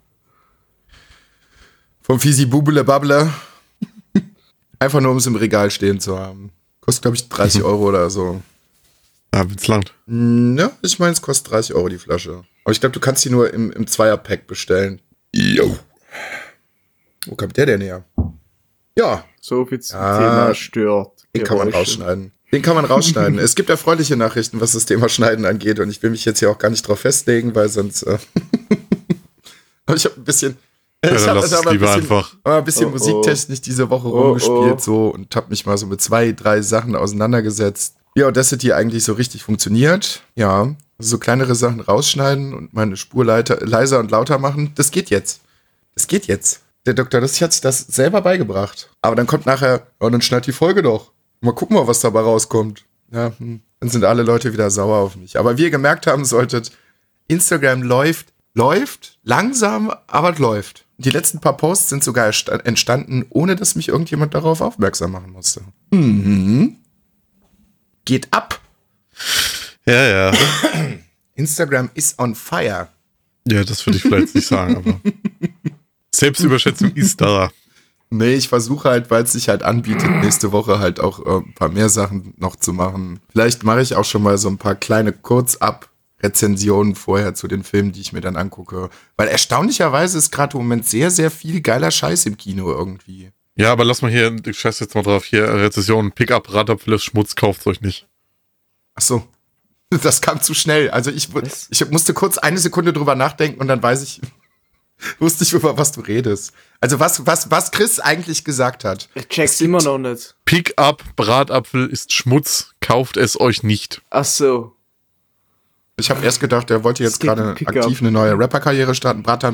vom Fisi Bubble Bubble. Einfach nur, um es im Regal stehen zu haben. Kostet, glaube ich, 30 Euro oder so. Ja, wenn's langt. Ja, ich meine, es kostet 30 Euro die Flasche. Aber ich glaube, du kannst die nur im Zweierpack bestellen. Jo. Wo kommt der denn her? Ja, So viel zum Ah, Thema stört. den kann man rausschneiden. Den kann man rausschneiden. Es gibt erfreuliche Nachrichten, was das Thema Schneiden angeht. Und ich will mich jetzt hier auch gar nicht drauf festlegen, weil sonst... Aber ich habe ein bisschen... Ja, ich dann habe lass es lieber einfach. ein bisschen Oh, oh. musiktechnisch diese Woche Oh, rumgespielt oh. so und habe mich mal so mit 2, 3 Sachen auseinandergesetzt. Ja, Audacity eigentlich so richtig funktioniert. Ja, also so kleinere Sachen rausschneiden und meine Spur leiser und lauter machen. Das geht jetzt. Das geht jetzt. Der Dr. Lustig hat sich das selber beigebracht. Aber dann kommt nachher, oh, dann schneid die Folge doch. Mal gucken, was dabei rauskommt. Ja, dann sind alle Leute wieder sauer auf mich. Aber wie ihr gemerkt haben solltet, Instagram läuft, langsam, aber es läuft. Die letzten paar Posts sind sogar entstanden, ohne dass mich irgendjemand darauf aufmerksam machen musste. Mhm. Geht ab. Ja, ja. Instagram is on fire. Ja, das würde ich vielleicht nicht sagen, aber Selbstüberschätzung ist da. Nee, ich versuche halt, weil es sich halt anbietet, nächste Woche halt auch ein paar mehr Sachen noch zu machen. Vielleicht mache ich auch schon mal so ein paar kleine Kurzab-Rezensionen vorher zu den Filmen, die ich mir dann angucke. Weil erstaunlicherweise ist gerade im Moment sehr, sehr viel geiler Scheiß im Kino irgendwie. Ja, aber lass mal hier, ich scheiß jetzt mal drauf, hier Rezession, Pickup, Radapfel, Schmutz, kauft euch nicht. Ach so. Das kam zu schnell. Also ich musste kurz eine Sekunde drüber nachdenken und dann wusste ich, über was du redest. Also was Chris eigentlich gesagt hat. Ich check's immer noch nicht. Pickup, Bratapfel ist Schmutz, kauft es euch nicht. Ach so. Ich habe erst gedacht, er wollte jetzt Es geht gerade um Pickup. aktiv eine neue Rapper-Karriere starten. Brat.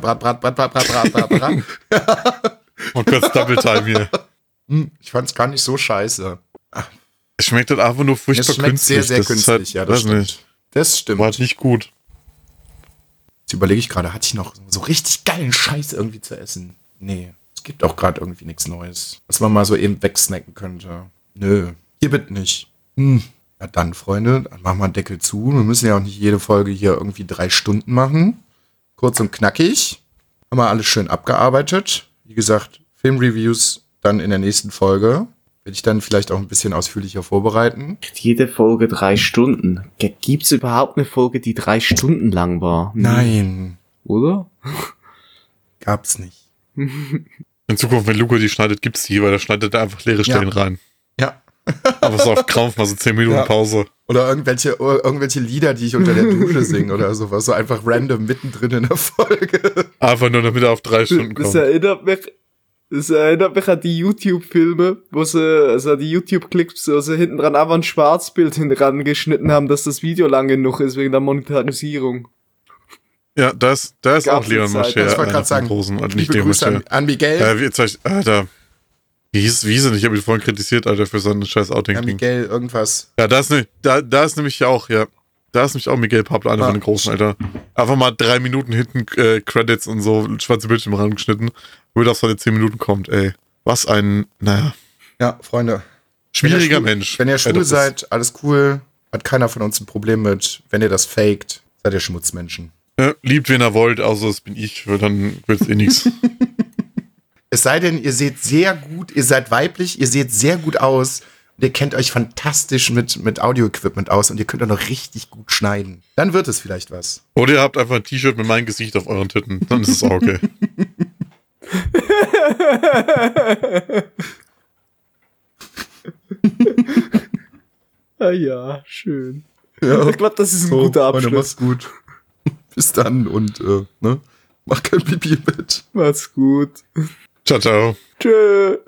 Und kurz Double Time hier. Ich fand's gar nicht so scheiße. Es schmeckt halt einfach nur furchtbar Es schmeckt künstlich. sehr, sehr Das ist halt, künstlich, ja, das weiß stimmt. nicht, Das stimmt. war halt nicht gut. Jetzt überlege ich gerade, hatte ich noch so richtig geilen Scheiß irgendwie zu essen? Nee, es gibt auch gerade irgendwie nichts Neues, was man mal so eben wegsnacken könnte. Nö, hier bitte nicht. Ja dann, Freunde, dann machen wir einen Deckel zu. Wir müssen ja auch nicht jede Folge hier irgendwie 3 Stunden machen. Kurz und knackig. Haben wir alles schön abgearbeitet. Wie gesagt, Filmreviews dann in der nächsten Folge. Werde ich dann vielleicht auch ein bisschen ausführlicher vorbereiten. Jede Folge 3 Stunden. Gibt's überhaupt eine Folge, die 3 Stunden lang war? Nein, Oder? gab's nicht. In Zukunft, wenn Luca die schneidet, gibt's die, weil da schneidet er einfach leere Stellen rein. Ja. Aber so auf Krampf, mal so 10 Minuten Ja. Pause. Oder irgendwelche Lieder, die ich unter der Dusche singe oder sowas. So einfach random mittendrin in der Folge. Einfach nur, damit er auf 3 Stunden kommt. Das erinnert mich an die YouTube-Filme, wo sie, also die YouTube-Clips, wo sie hinten dran einfach ein Schwarzbild hinten geschnitten haben, dass das Video lang genug ist wegen der Monetarisierung. Ja, da ist auch Leon Mascher. Ich wollte gerade sagen, nicht liebe Grüße an Miguel. Alter, wie hieß denn? Ich habe ihn vorhin kritisiert, Alter, für so ein scheiß Outing. Ja, Miguel, irgendwas. Ja, da ist nämlich auch, ja. Da ist nämlich auch Miguel Pablo, einer von den Großen, Alter. Einfach mal 3 Minuten hinten Credits und so schwarze Bildschirme rangeschnitten, wo das von den 10 Minuten kommt, ey. Was ein, naja. Ja, Freunde. Schwieriger Mensch. Wenn ihr schwul seid, alles cool. Hat keiner von uns ein Problem mit. Wenn ihr das faked, seid ihr Schmutzmenschen. Ja, liebt, wen ihr wollt, außer das bin ich, weil dann wird's eh nichts. Es sei denn, ihr seht sehr gut, ihr seid weiblich, ihr seht sehr gut aus und ihr kennt euch fantastisch mit Audio-Equipment aus und ihr könnt auch noch richtig gut schneiden. Dann wird es vielleicht was. Oder ihr habt einfach ein T-Shirt mit meinem Gesicht auf euren Titten, dann ist es auch okay. Ah ja, schön. Ja. Ich glaube, das ist ein guter Abschluss. Mach's gut. Bis dann und mach kein Pipi im Bett. Macht's gut. Ciao, ciao. Tschö.